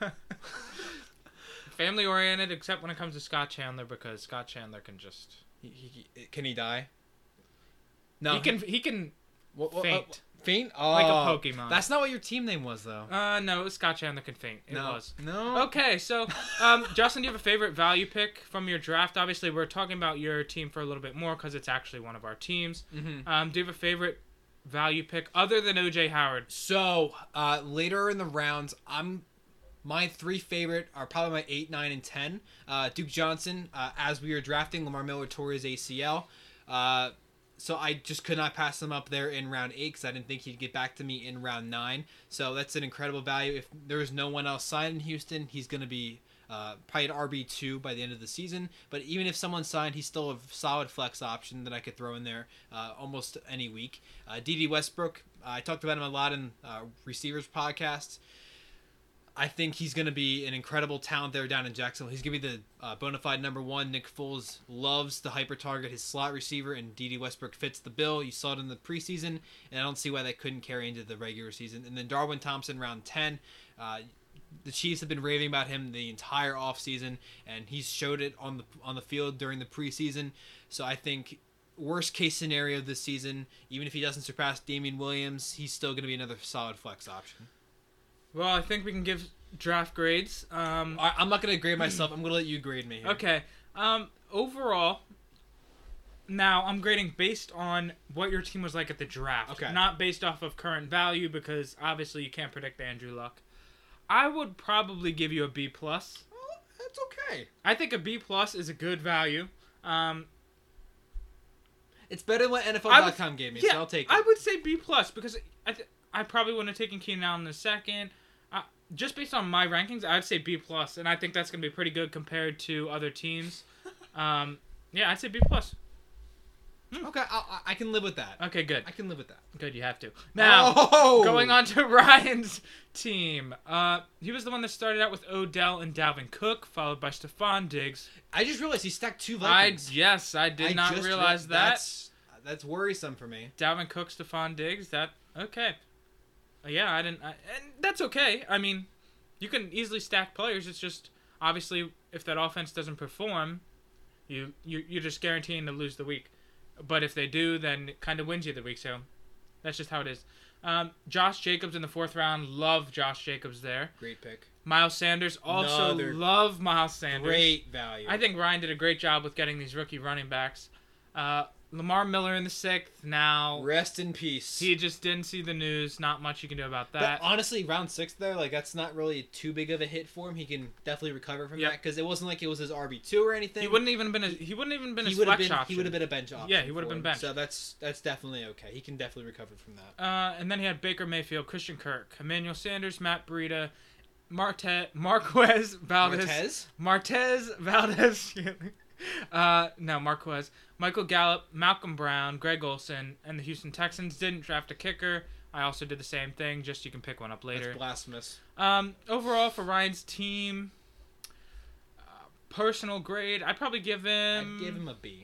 Family oriented, except when it comes to Scott Chandler, because Scott Chandler can just. Can he die? No. He can. Faint. Faint? Oh, like a Pokemon. That's not what your team name was, though. No, it was Scott Chandler can faint. It was. No. Okay, so, Justin, do you have a favorite value pick from your draft? Obviously, we're talking about your team for a little bit more because it's actually one of our teams. Mm-hmm. Do you have a favorite value pick other than O.J. Howard? So, later in the rounds, my 3 favorite are probably my 8, 9, and 10. Duke Johnson, as we were drafting, Lamar Miller tore his ACL. So I just could not pass him up there in round 8 because I didn't think he'd get back to me in round 9. So that's an incredible value. If there is no one else signed in Houston, he's going to be probably an RB2 by the end of the season. But even if someone signed, he's still a solid flex option that I could throw in there almost any week. D.D. Westbrook, I talked about him a lot in Receivers podcasts. I think he's going to be an incredible talent there down in Jacksonville. He's going to be the bona fide number 1. Nick Foles loves to hyper-target his slot receiver, and D.D. Westbrook fits the bill. You saw it in the preseason, and I don't see why that couldn't carry into the regular season. And then Darwin Thompson, round 10. The Chiefs have been raving about him the entire offseason, and he's showed it on the field during the preseason. So I think worst case scenario this season, even if he doesn't surpass Damian Williams, he's still going to be another solid flex option. Well, I think we can give draft grades. I'm not going to grade myself. I'm going to let you grade me here. Okay. Overall, now I'm grading based on what your team was like at the draft. Okay. Not based off of current value because obviously you can't predict Andrew Luck. I would probably give you a B+. Well, that's okay. I think a B+ is a good value. It's better than what NFL.com gave me, so I'll take it. I would say B+ because I probably wouldn't have taken Keenan Allen in a second. Just based on my rankings, I'd say B+, and I think that's going to be pretty good compared to other teams. Yeah, I'd say B+. Okay, I can live with that. Okay, good. I can live with that. Good, you have to. Now, going on to Ryan's team. He was the one that started out with Odell and Dalvin Cook, followed by Stephon Diggs. I just realized he stacked 2 Vikings. I did not realize that. That's worrisome for me. Dalvin Cook, Stephon Diggs, okay. Yeah, and that's okay. I mean, you can easily stack players. It's just, Obviously, if that offense doesn't perform, you're just guaranteeing to lose the week. But if they do, then it kind of wins you the week. So that's just how it is. Josh Jacobs in the 4th round. Love Josh Jacobs there. Great pick. Miles Sanders. Also love Miles Sanders. Great value. I think Ryan did a great job with getting these rookie running backs. Lamar Miller in the 6th. Now, rest in peace. He just didn't see the news. Not much you can do about that. But honestly, round 6 there, like that's not really too big of a hit for him. He can definitely recover from that because it wasn't like it was his RB2 or anything. He wouldn't even been his flex option. He would have been a bench option. Yeah, he would have been bench. So that's definitely okay. He can definitely recover from that. And then he had Baker Mayfield, Christian Kirk, Emmanuel Sanders, Matt Breida, Marquez Valdez. Marquez Valdez. Marquez. Michael Gallup, Malcolm Brown, Greg Olsen, and the Houston Texans didn't draft a kicker. I also did the same thing, just you can pick one up later. That's blasphemous. Overall, for Ryan's team, personal grade, I'd probably give him... I'd give him a B.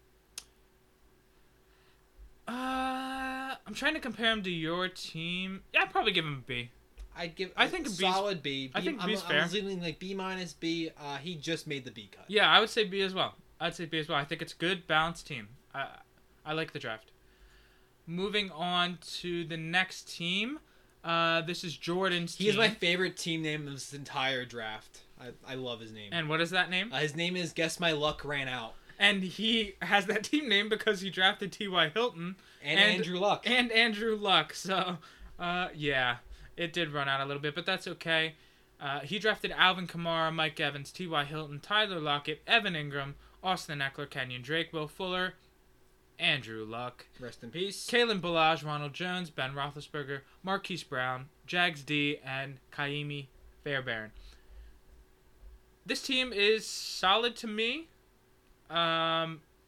I'm trying to compare him to your team. Yeah, I'd probably give him a B. I think a solid B. I think B's fair. I was leaning like B minus B. He just made the B cut. Yeah, I would say B as well. I think it's a good, balanced team. I like the draft. Moving on to the next team. This is Jordan's team. He is my favorite team name of this entire draft. I love his name. And what is that name? His name is Guess My Luck Ran Out. And he has that team name because he drafted T.Y. Hilton. And Andrew Luck. And Andrew Luck. So, yeah. It did run out a little bit, but that's okay. He drafted Alvin Kamara, Mike Evans, T.Y. Hilton, Tyler Lockett, Evan Ingram, Austin Eckler, Kenyon Drake, Will Fuller, Andrew Luck. Rest in peace. Kalen Ballage, Ronald Jones, Ben Roethlisberger, Marquise Brown, Jags D, and Kaimi Fairbairn. This team is solid to me. I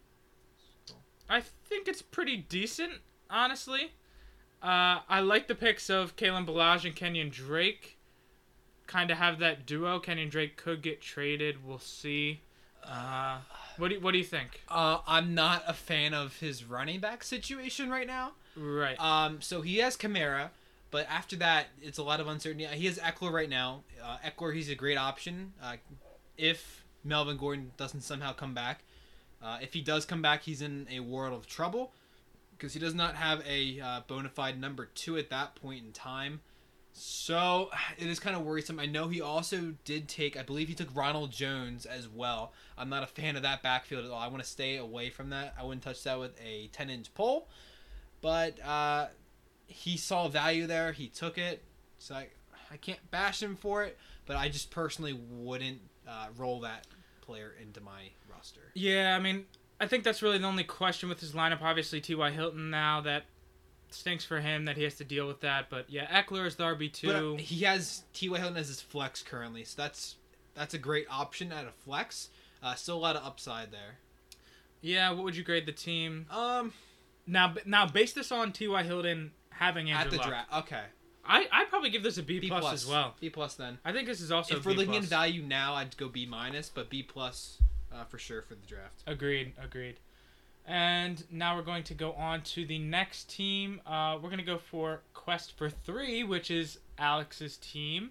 think it's pretty decent, honestly. I like the picks of Kalen Ballage and Kenyon Drake. Kind of have that duo. Kenyon Drake could get traded. We'll see. What do you think? I'm not a fan of his running back situation right now. Right. So he has Kamara, but after that, it's a lot of uncertainty. He has Eckler right now. Eckler, he's a great option. If Melvin Gordon doesn't somehow come back. If he does come back, he's in a world of trouble because he does not have a bona fide number 2 at that point in time. So it is kind of worrisome. I know he also did take, I believe he took Ronald Jones as well. I'm not a fan of that backfield at all. I want to stay away from that. I wouldn't touch that with a 10-inch pole. But he saw value there. He took it. So I can't bash him for it. But I just personally wouldn't roll that player into my roster. Yeah, I mean, I think that's really the only question with his lineup. Obviously, T.Y. Hilton now, that stinks for him that he has to deal with that. But yeah, Eckler is the RB2. But he has T.Y. Hilton as his flex currently, so that's a great option at a flex. Still a lot of upside there. Yeah, what would you grade the team? Now base this on T.Y. Hilton having Andrew at the Luck. draft. Okay. I'd probably give this a B plus as well. B plus then. I think this is also if we're looking at value now, I'd go B minus, but B plus for sure for the draft. Agreed. And now we're going to go on to the next team. We're going to go for Quest for 3, which is Alex's team.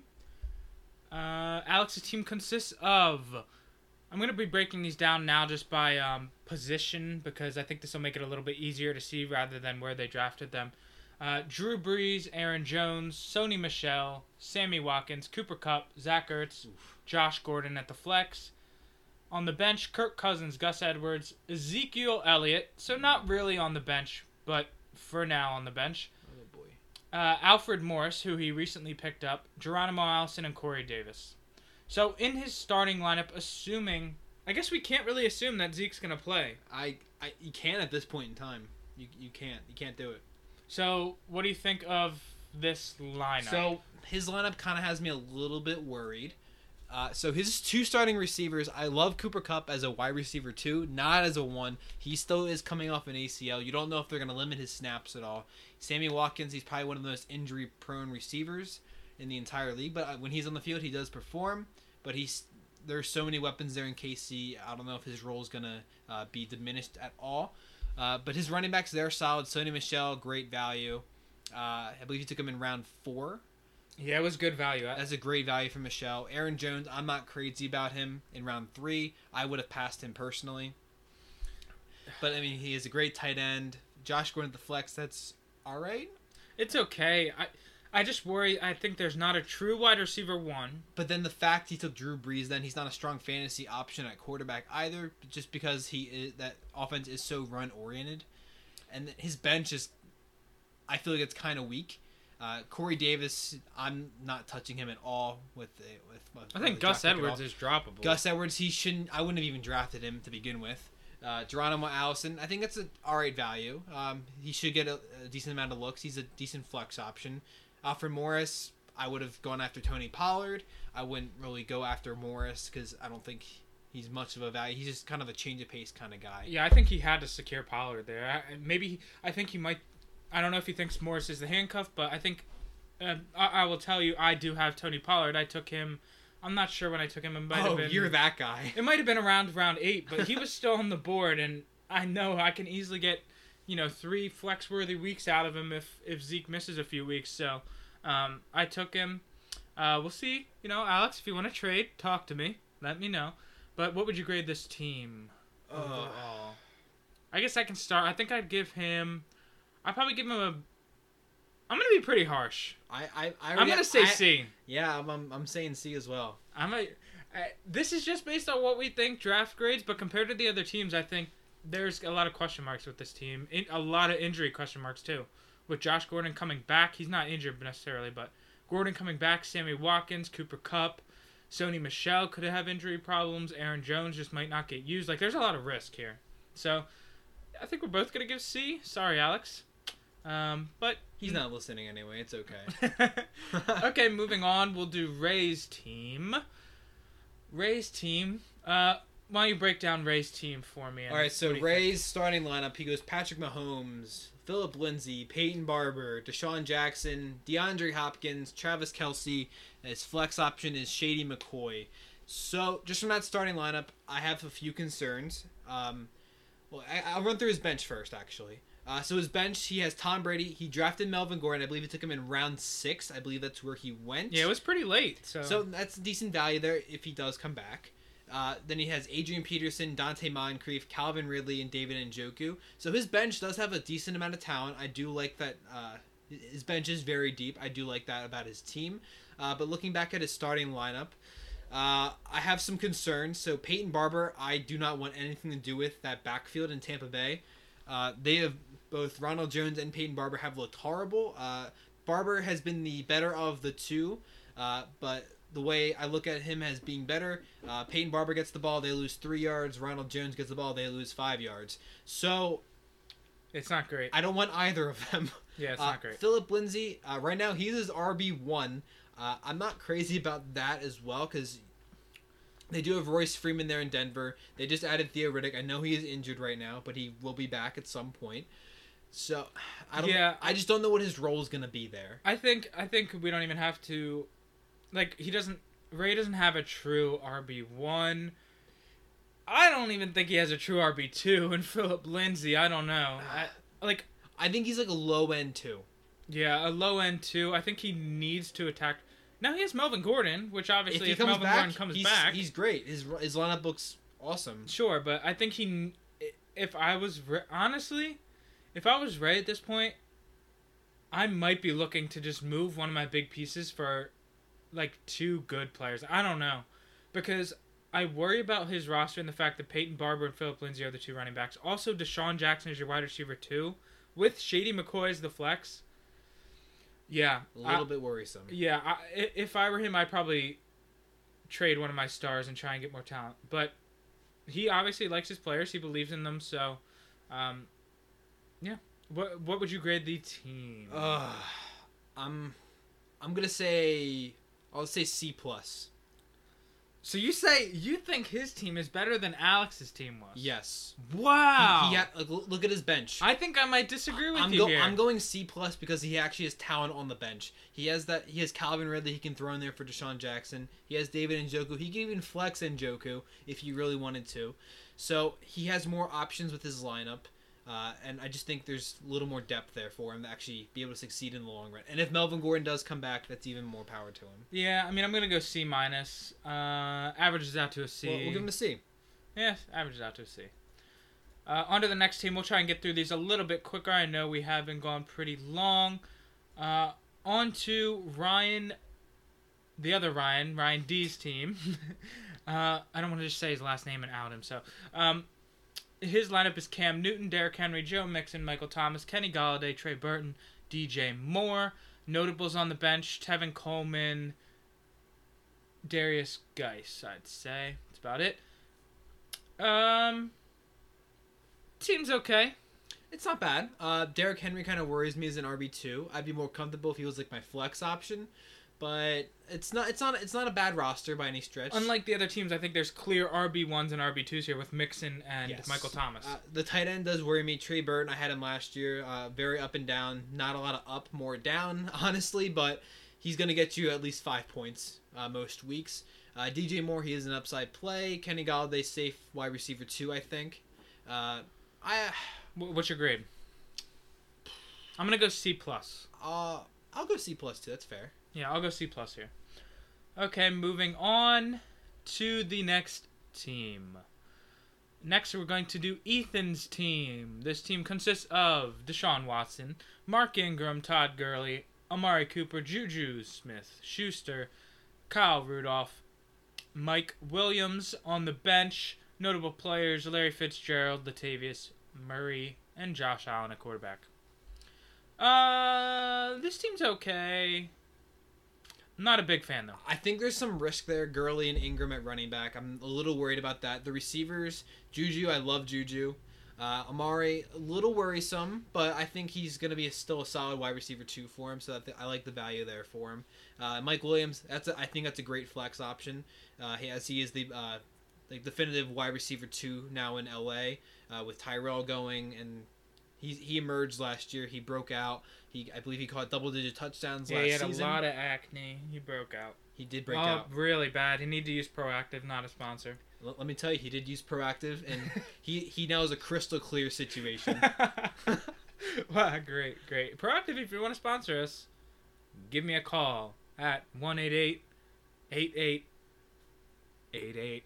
Alex's team consists of... I'm going to be breaking these down now just by position because I think this will make it a little bit easier to see rather than where they drafted them. Drew Brees, Aaron Jones, Sony Michel, Sammy Watkins, Cooper Kupp, Zach Ertz, Josh Gordon at the flex. On the bench, Kirk Cousins, Gus Edwards, Ezekiel Elliott. So not really on the bench, but for now on the bench. Oh boy. Alfred Morris, who he recently picked up, Geronimo Allison, and Corey Davis. So in his starting lineup, assuming... I guess we can't really assume that Zeke's going to play. You can at this point in time. You can't. You can't do it. So what do you think of this lineup? So his lineup kind of has me a little bit worried. So his 2 starting receivers, I love Cooper Kupp as a wide receiver 2, not as a 1. He still is coming off an ACL. You don't know if they're going to limit his snaps at all. Sammy Watkins, he's probably one of the most injury-prone receivers in the entire league. But when he's on the field, he does perform. But there's so many weapons there in KC. I don't know if his role is going to be diminished at all. But his running backs, they're solid. Sony Michel, great value. I believe he took him in round 4. Yeah, it was good value. That's a great value for Michelle. Aaron Jones, I'm not crazy about him in round 3. I would have passed him personally. But, I mean, he is a great tight end. Josh Gordon at the flex, that's all right. It's okay. I just worry. I think there's not a true wide receiver 1. But then the fact he took Drew Brees, then he's not a strong fantasy option at quarterback either, just because that offense is so run-oriented. And his bench is, I feel like it's kind of weak. Corey Davis, I'm not touching him at all with I think Gus Edwards is droppable. Gus Edwards, I wouldn't have even drafted him to begin with. Geronimo Allison, I think that's an alright value. He should get a decent amount of looks. He's a decent flex option. Alfred Morris, I would have gone after Tony Pollard. I wouldn't really go after Morris because I don't think he's much of a value. He's just kind of a change of pace kind of guy. Yeah, I think he had to secure Pollard there. I think he might. I don't know if he thinks Morris is the handcuff, but I think I will tell you, I do have Tony Pollard. I took him. I'm not sure when I took him. It might have been, you're that guy. It might have been around round 8, but he was still on the board, and I know I can easily get 3 flex-worthy weeks out of him if Zeke misses a few weeks. So I took him. We'll see. Alex, if you want to trade, talk to me. Let me know. But what would you grade this team overall? I guess I can start. I think I'd probably give him I'm gonna be pretty harsh. I'm gonna say C. Yeah, I'm saying C as well. This is just based on what we think draft grades, but compared to the other teams, I think there's a lot of question marks with this team. A lot of injury question marks too. With Josh Gordon coming back, he's not injured necessarily, but Gordon coming back, Sammy Watkins, Cooper Kupp, Sony Michel could have injury problems. Aaron Jones just might not get used. There's a lot of risk here. So I think we're both gonna give C. Sorry, Alex. But he's not listening anyway. It's okay. Okay, moving on. We'll do Ray's team. Why don't you break down Ray's team for me? All right, so Ray's starting lineup, he goes Patrick Mahomes, Phillip Lindsay, Peyton Barber, Deshaun Jackson, DeAndre Hopkins, Travis Kelce. His flex option is Shady McCoy. So just from that starting lineup, I have a few concerns. I'll run through his bench first, actually. So his bench, he has Tom Brady. He drafted Melvin Gordon. I believe he took him in round 6. I believe that's where he went. Yeah, it was pretty late. So that's decent value there if he does come back. Then he has Adrian Peterson, Dante Moncrief, Calvin Ridley, and David Njoku. So his bench does have a decent amount of talent. I do like that. His bench is very deep. I do like that about his team. But looking back at his starting lineup, I have some concerns. So Peyton Barber, I do not want anything to do with that backfield in Tampa Bay. They have both Ronald Jones and Peyton Barber have looked horrible. Barber has been the better of the two, but the way I look at him as being better, Peyton Barber gets the ball, they lose 3 yards. Ronald Jones gets the ball, they lose 5 yards. So it's not great. I don't want either of them. Yeah, it's not great. Phillip Lindsay, right now he's his RB1. I'm not crazy about that as well because they do have Royce Freeman there in Denver. They just added Theo Riddick. I know he is injured right now, but he will be back at some point. So I just don't know what his role is gonna be there. I think we don't even have to. Ray doesn't have a true RB1. I don't even think he has a true RB2. And Phillip Lindsay, I don't know. I think he's like a low end 2. Yeah, a low end 2. I think he needs to attack. Now he has Melvin Gordon, which obviously if Melvin Gordon comes back, he's great. His lineup looks awesome. Sure, but I think if I was Ray at this point, I might be looking to just move one of my big pieces for 2 good players. I don't know. Because I worry about his roster and the fact that Peyton Barber and Phillip Lindsay are the 2 running backs. Also, Deshaun Jackson is your wide receiver 2. With Shady McCoy as the flex. Yeah. A little bit worrisome. Yeah. If I were him, I'd probably trade one of my stars and try and get more talent. But he obviously likes his players. He believes in them. So, yeah. What would you grade the team? I'm gonna say I'll say C+. So you think his team is better than Alex's team was? Yes. Wow. Look at his bench. I think I might disagree with you here. I'm going C+ because he actually has talent on the bench. He has Calvin Ridley he can throw in there for Deshaun Jackson. He has David Njoku. He can even flex Njoku if you really wanted to. So he has more options with his lineup. And I just think there's a little more depth there for him to actually be able to succeed in the long run. And if Melvin Gordon does come back, that's even more power to him. Yeah, I mean, I'm going to go C-. Averages out to a C. Well, we'll give him a C. Yeah, averages out to a C. On to the next team. We'll try and get through these a little bit quicker. I know we have been gone pretty long. On to Ryan, the other Ryan, Ryan D's team. I don't want to just say his last name and out him. So, his lineup is Cam Newton, Derrick Henry, Joe Mixon, Michael Thomas, Kenny Galladay, Trey Burton, DJ Moore. Notables on the bench: Tevin Coleman, Darius Geis. I'd say that's about it. Seems okay. It's not bad. Derrick Henry kind of worries me as an RB2. I'd be more comfortable if he was like my flex option, but it's not a bad roster by any stretch. Unlike the other teams, I think there's clear RB1s and RB2s here with Mixon and Yes. Michael Thomas. The tight end does worry me. Trey Burton, I had him last year. Very up and down. Not a lot of up, more down, honestly, but he's going to get you at least 5 points most weeks. DJ Moore, he is an upside play. Kenny Galladay, safe wide receiver 2, I think. What's your grade? I'm gonna go C+. I'll go C+ too. That's fair. Yeah, I'll go C+ here. Okay, moving on to the next team. Next, we're going to do Ethan's team. This team consists of Deshaun Watson, Mark Ingram, Todd Gurley, Amari Cooper, Juju Smith-Schuster, Kyle Rudolph, Mike Williams on the bench. Notable players: Larry Fitzgerald, Latavius Murray, and Josh Allen at quarterback. This team's okay. I'm not a big fan, though. I think there's some risk there. Gurley and Ingram at running back. I'm a little worried about that. The receivers, Juju, I love Juju. Amari, a little worrisome, but I think he's going to be still a solid wide receiver 2 for him, so I like the value there for him. Mike Williams, I think that's a great flex option. He is the definitive wide receiver 2 now in LA, with Tyrell going, and he emerged last year. He broke out. I believe he caught double-digit touchdowns last season. Yeah, he had a lot of acne. He broke out. He did break out. Really bad. He need to use Proactive, not a sponsor. Let me tell you, he did use Proactive, and he now is a crystal clear situation. Wow, great. Proactive, if you want to sponsor us, give me a call at 1-888-8888.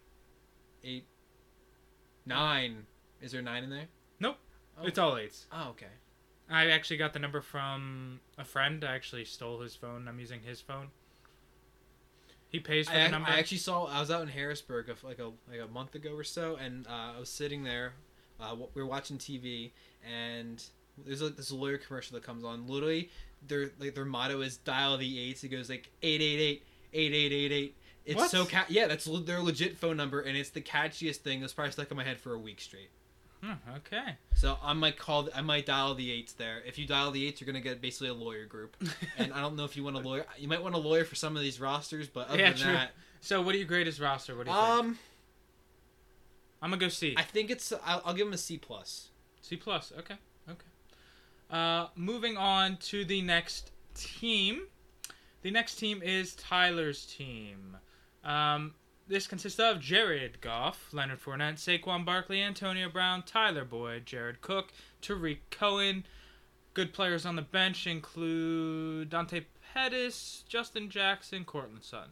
9. Is there 9 in there? Nope. Oh. It's all 8s. Oh, okay. I actually got the number from a friend. I actually stole his phone. I'm using his phone. He pays for the number. I actually I was out in Harrisburg like a month ago or so, and I was sitting there. We were watching TV, and there's this lawyer commercial that comes on. Literally, their motto is dial the 8s. It goes like 888-8888. It's what? so yeah, that's their legit phone number, and it's the catchiest thing. It's probably stuck in my head for a week straight. Okay. So I might dial the 8s there. If you dial the 8s, you're gonna get basically a lawyer group. And I don't know if you want a lawyer. You might want a lawyer for some of these rosters, but other than that. So what do you grade his roster? What do you think? I'm gonna go C. I think I'll give him a C+. C+. Okay. Moving on to the next team. The next team is Tyler's team. This consists of Jared Goff, Leonard Fournette, Saquon Barkley, Antonio Brown, Tyler Boyd, Jared Cook, Tariq Cohen. Good players on the bench include Dante Pettis, Justin Jackson, Cortland Sutton.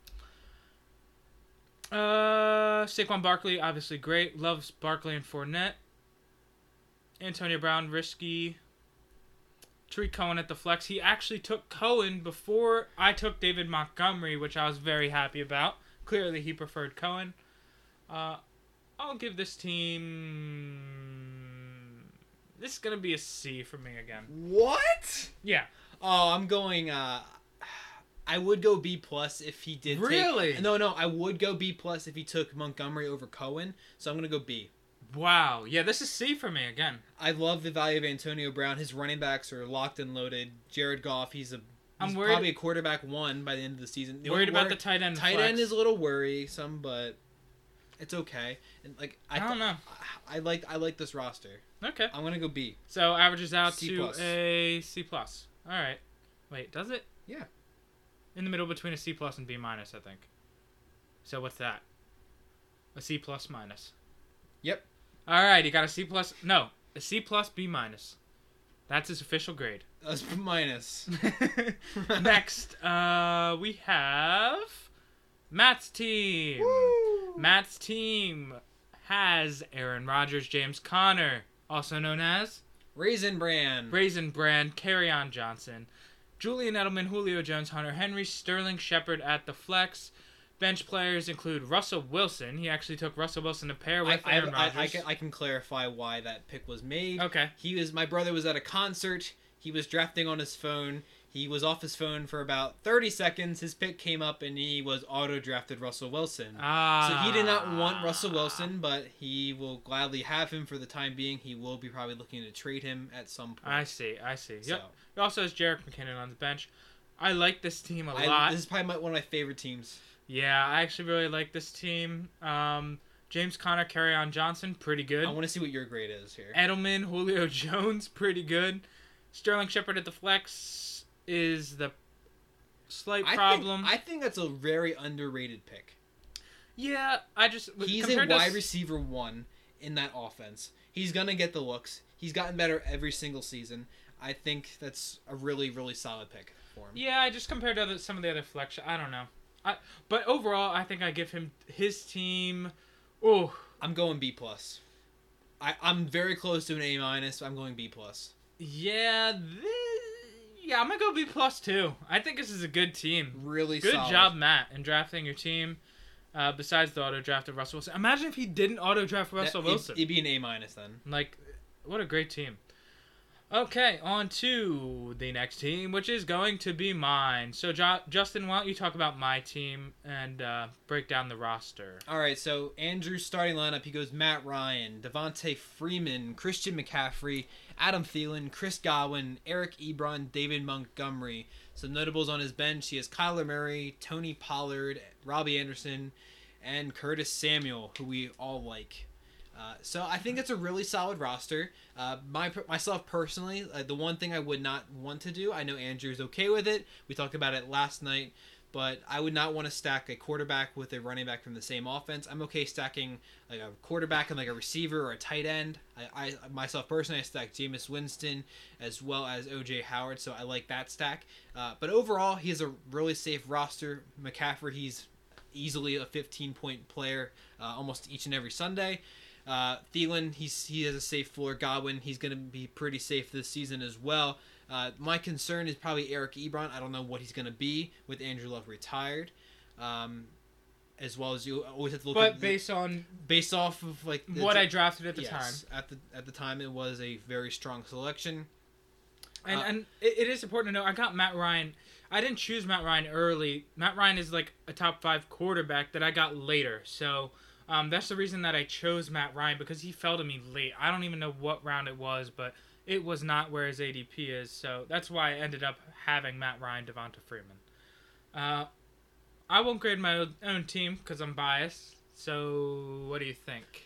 Saquon Barkley, obviously great. Loves Barkley and Fournette. Antonio Brown, risky. Tariq Cohen at the flex. He actually took Cohen before I took David Montgomery, which I was very happy about. Clearly, he preferred Cohen. I'll give this team... This is going to be a C for me again. What? Yeah. Oh, I'm going... I would go B+ if he did Really? No, I would go B+ if he took Montgomery over Cohen. So I'm going to go B. Wow. Yeah, this is C for me again. I love the value of Antonio Brown. His running backs are locked and loaded. Jared Goff, he's probably a quarterback 1 by the end of the season. Worried about the tight end. Tight end is a little worrisome, but it's okay. And I don't know. I like this roster. Okay. I'm gonna go B. So averages out C+. to a C+. All right. Wait, does it? Yeah. In the middle between a C+ and B-, I think. So what's that? A C+-. Yep. All right, you got a C+. No, a C plus B minus. That's his official grade. That's minus. Next, we have Matt's team. Woo! Matt's team has Aaron Rodgers, James Conner, also known as Raisin Bran. Kerryon Johnson, Julian Edelman, Julio Jones, Hunter Henry, Sterling Shepard at the flex. Bench players include Russell Wilson. He actually took Russell Wilson to pair with Aaron Rodgers. I can clarify why that pick was made. Okay. My brother was at a concert. He was drafting on his phone. He was off his phone for about 30 seconds. His pick came up, and he was auto-drafted Russell Wilson. So he did not want Russell Wilson, but he will gladly have him for the time being. He will be probably looking to trade him at some point. I see. So, Yep. He also has Jerick McKinnon on the bench. I like this team a lot. This is probably one of my favorite teams. Yeah, I actually really like this team. James Conner, Kerryon Johnson, pretty good. I want to see what your grade is here. Edelman, Julio Jones, pretty good. Sterling Shepard at the flex is the slight problem. I think that's a very underrated pick. Yeah, he's a wide receiver 1 in that offense. He's gonna get the looks. He's gotten better every single season. I think that's a really, really solid pick for him. Yeah, I just compared to some of the other flex. I don't know. But overall, I think I give him his team. Oh, I'm going B plus. I'm very close to an A minus. I'm going B plus. Yeah, I'm gonna go B plus too. I think this is a good team. Really good solid. job, Matt, in drafting your team. Besides the auto draft of Russell Wilson, imagine if he didn't auto draft Russell Wilson. It'd be an A minus then. Like, what a great team. Okay, on to the next team, which is going to be mine. So, Justin, why don't you talk about my team and break down the roster? All right, so Andrew's starting lineup, he goes Matt Ryan, Devontae Freeman, Christian McCaffrey, Adam Thielen, Chris Godwin, Eric Ebron, David Montgomery. Some notables on his bench, he has Kyler Murray, Tony Pollard, Robbie Anderson, and Curtis Samuel, who we all like. So I think it's a really solid roster. Myself personally, the one thing I would not want to do, I know Andrew's okay with it. We talked about it last night, but I would not want to stack a quarterback with a running back from the same offense. I'm okay stacking like a quarterback and like a receiver or a tight end. I myself personally, I stack Jameis Winston as well as OJ Howard, so I like that stack. But overall, he has a really safe roster. McCaffrey, he's easily a 15-point player almost each and every Sunday. Thielen, he has a safe floor. Godwin, he's going to be pretty safe this season as well. My concern is probably Eric Ebron. I don't know what he's going to be with Andrew Luck retired. As well as you always have to look at based off of like what I drafted at the time. At the time, it was a very strong selection. And it is important to know, I got Matt Ryan. I didn't choose Matt Ryan early. Matt Ryan is like a top 5 quarterback that I got later. So that's the reason that I chose Matt Ryan, because he fell to me late. I don't even know what round it was, but it was not where his ADP is. So that's why I ended up having Matt Ryan, Devonta Freeman. I won't grade my own team because I'm biased. So what do you think?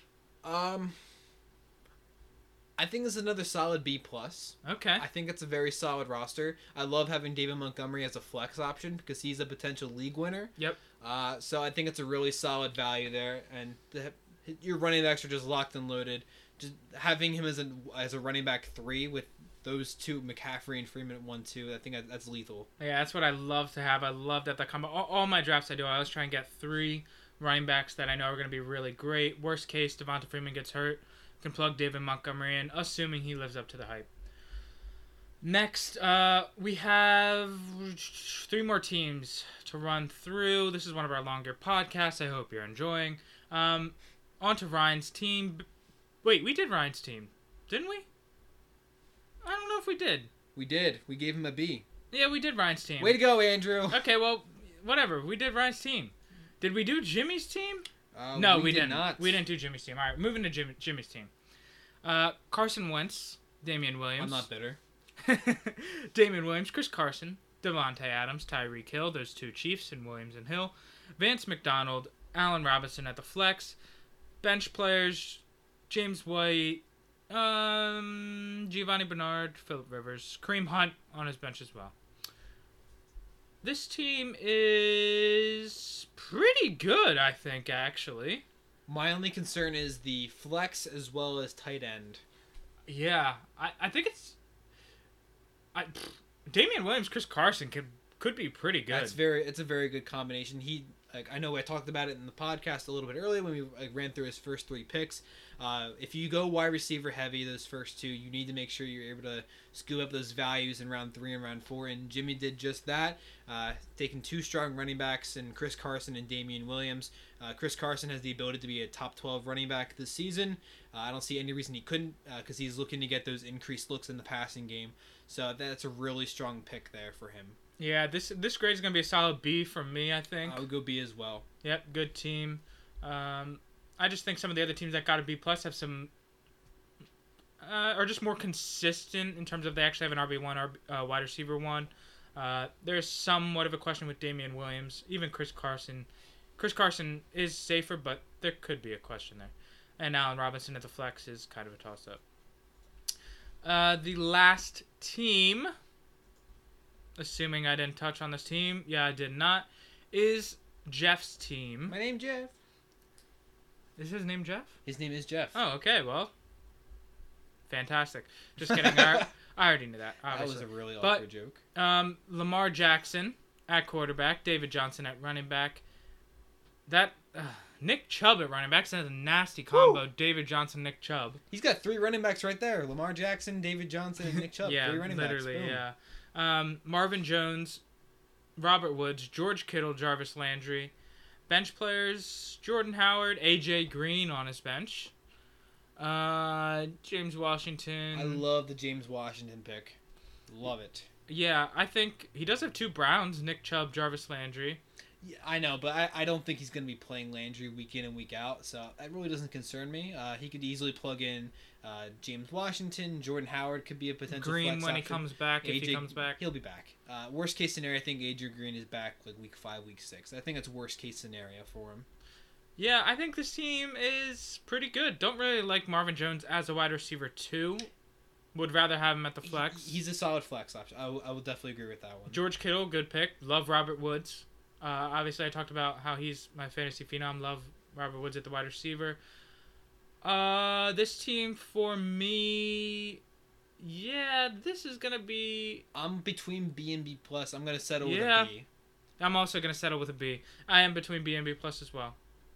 I think it's another solid B plus. Okay. I think it's a very solid roster. I love having David Montgomery as a flex option because he's a potential league winner. Yep. So I think it's a really solid value there, and your running backs are just locked and loaded. Just having him as a running back 3 with those two, McCaffrey and Freeman at 1-2, I think that's lethal. Yeah, that's what I love to have. I love that combo. All my drafts I do, I always try and get 3 running backs that I know are going to be really great. Worst case, Devonta Freeman gets hurt. Can plug David Montgomery in, assuming he lives up to the hype. Next, we have 3 more teams to run through. This is one of our longer podcasts. I hope you're enjoying. On to Ryan's team. Wait, we did Ryan's team, didn't we? I don't know if we did. We did. We gave him a B. Yeah, we did Ryan's team. Way to go, Andrew. Okay, well, whatever. We did Ryan's team. Did we do Jimmy's team? No, we didn't. Not. We didn't do Jimmy's team. All right, moving to Jimmy's team. Carson Wentz, Damian Williams. I'm not bitter. Damian Williams, Chris Carson, Devontae Adams, Tyreek Hill. Those 2 Chiefs and Williams and Hill. Vance McDonald, Allen Robinson at the flex. Bench players, James White, Giovanni Bernard, Phillip Rivers, Kareem Hunt on his bench as well. This team is pretty good, I think, actually. My only concern is the flex as well as tight end. Yeah, I think it's. Damian Williams, Chris Carson could be pretty good. It's a very good combination. I know I talked about it in the podcast a little bit earlier when we ran through his first 3 picks. If you go wide receiver heavy those first 2, you need to make sure you're able to scoop up those values in round 3 and round 4. And Jimmy did just that, taking 2 strong running backs in Chris Carson and Damian Williams. Chris Carson has the ability to be a top 12 running back this season. I don't see any reason he couldn't, because he's looking to get those increased looks in the passing game. So that's a really strong pick there for him. Yeah, this grade is going to be a solid B from me, I think. I would go B as well. Yep, good team. I just think some of the other teams that got a B+ have some... are just more consistent in terms of they actually have an RB1, wide receiver 1. There's somewhat of a question with Damian Williams. Even Chris Carson. Chris Carson is safer, but there could be a question there. And Allen Robinson at the flex is kind of a toss-up. The last team... assuming I didn't touch on this team, yeah, I did not, is Jeff's team. My name Jeff. Is his name Jeff? His name is Jeff. Oh, okay, well, fantastic. Just kidding. I already knew that, obviously. That was a really awkward joke. Lamar Jackson at quarterback, David Johnson at running back. Nick Chubb at running back. That's a nasty combo. Woo! David Johnson, Nick Chubb. He's got 3 running backs right there. Lamar Jackson, David Johnson, and Nick Chubb. Yeah, 3 running literally, backs. Yeah. Marvin Jones, Robert Woods, George Kittle, Jarvis Landry. Bench players, Jordan Howard, A.J. Green on his bench. James Washington. I love the James Washington pick. Love it. Yeah, I think he does have 2 Browns, Nick Chubb, Jarvis Landry. Yeah, I know, but I don't think he's going to be playing Landry week in and week out, so that really doesn't concern me. He could easily plug in James Washington. Jordan Howard could be a potential Green flex when option. he comes back, if he comes back. He'll be back. Worst case scenario, I think A.J. Green is back like week 5, week 6. I think that's worst case scenario for him. Yeah, I think this team is pretty good. Don't really like Marvin Jones as a wide receiver 2. Would rather have him at the flex. He's a solid flex option. I will definitely agree with that one. George Kittle, good pick. Love Robert Woods. Obviously, I talked about how he's my fantasy phenom. Love Robert Woods at the wide receiver. This team for me, yeah, this is gonna be. I'm between B and B+. I'm gonna settle with a B. I'm also gonna settle with a B. I am between B and B+ as well.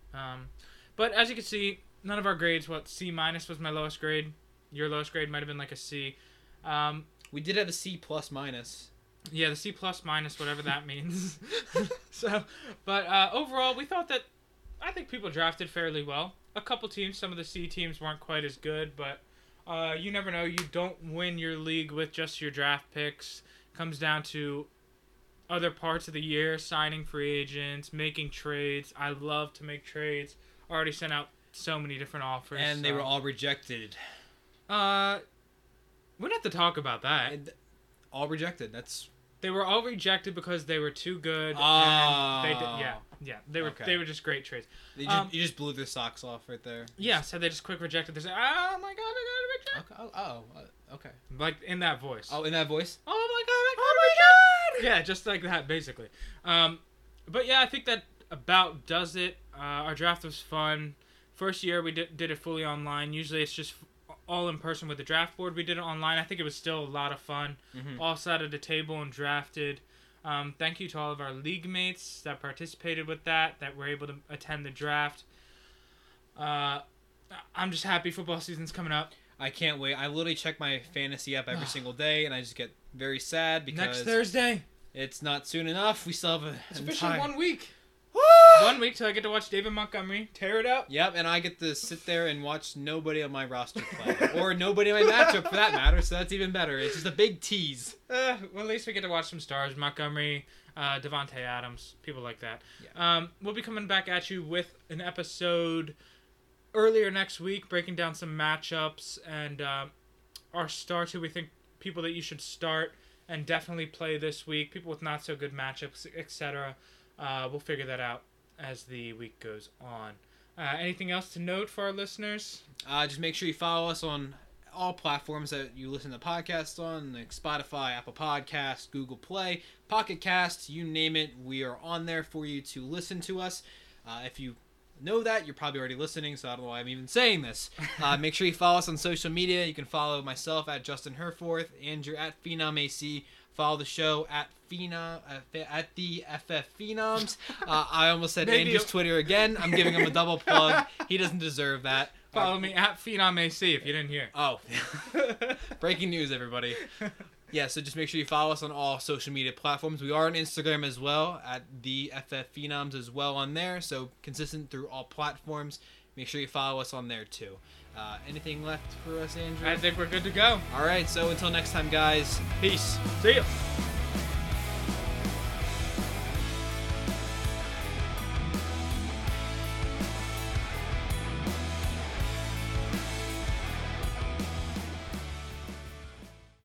But as you can see, none of our grades. C- was my lowest grade. Your lowest grade might have been like a C. We did have a C+-. Yeah, the C++, whatever that means. But overall, we thought that I think people drafted fairly well. A couple teams, some of the C teams weren't quite as good, but you never know. You don't win your league with just your draft picks. Comes down to other parts of the year, signing free agents, making trades. I love to make trades. Already sent out so many different offers. And they were all rejected. We don't have to talk about that. All rejected. They were all rejected because they were too good. Oh. And they did, yeah. They were just great trades. You just blew their socks off right there. Yeah, so they just quick rejected. They said, "Oh my god, I gotta reject." Okay. Like in that voice. Oh, in that voice. Oh my god, I gotta reject. Yeah, just like that, basically. But yeah, I think that about does it. Our draft was fun. First year we did it fully online. Usually it's just all in person with the draft board. We did it online. I think it was still a lot of fun. Mm-hmm. All sat at a table and drafted. Thank you to all of our league mates that participated with that were able to attend the draft. I'm just happy football season's coming up. I can't wait. I literally check my fantasy app every single day, and I just get very sad because next Thursday. It's not soon enough. We still have it's officially 1 week. Woo! 1 week till I get to watch David Montgomery tear it up. Yep, and I get to sit there and watch nobody on my roster play. Or nobody in my matchup for that matter, so that's even better. It's just a big tease. Well, at least we get to watch some stars. Montgomery, Devontae Adams, people like that. Yeah. We'll be coming back at you with an episode earlier next week, breaking down some matchups and our starts who we think people that you should start and definitely play this week, people with not so good matchups, etc. We'll figure that out as the week goes on. Anything else to note for our listeners? Just make sure you follow us on all platforms that you listen to podcasts on, like Spotify, Apple Podcasts, Google Play, Pocket Casts, you name it. We are on there for you to listen to us. If you know that. You're probably already listening, so I don't know why I'm even saying this. Make sure you follow us on social media. You can follow myself at Justin Herforth, Andrew at PhenomAC. Follow the show at at the FF Phenoms. I almost said Maybe Andrew's Twitter again. I'm giving him a double plug. He doesn't deserve that. Follow me at PhenomAC if you didn't hear. Oh. Breaking news, everybody. Yeah, so just make sure you follow us on all social media platforms. We are on Instagram as well, at the FF Phenoms as well on there. So consistent through all platforms. Make sure you follow us on there too. Anything left for us, Andrew? I think we're good to go. All right, so until next time, guys. Peace. See ya.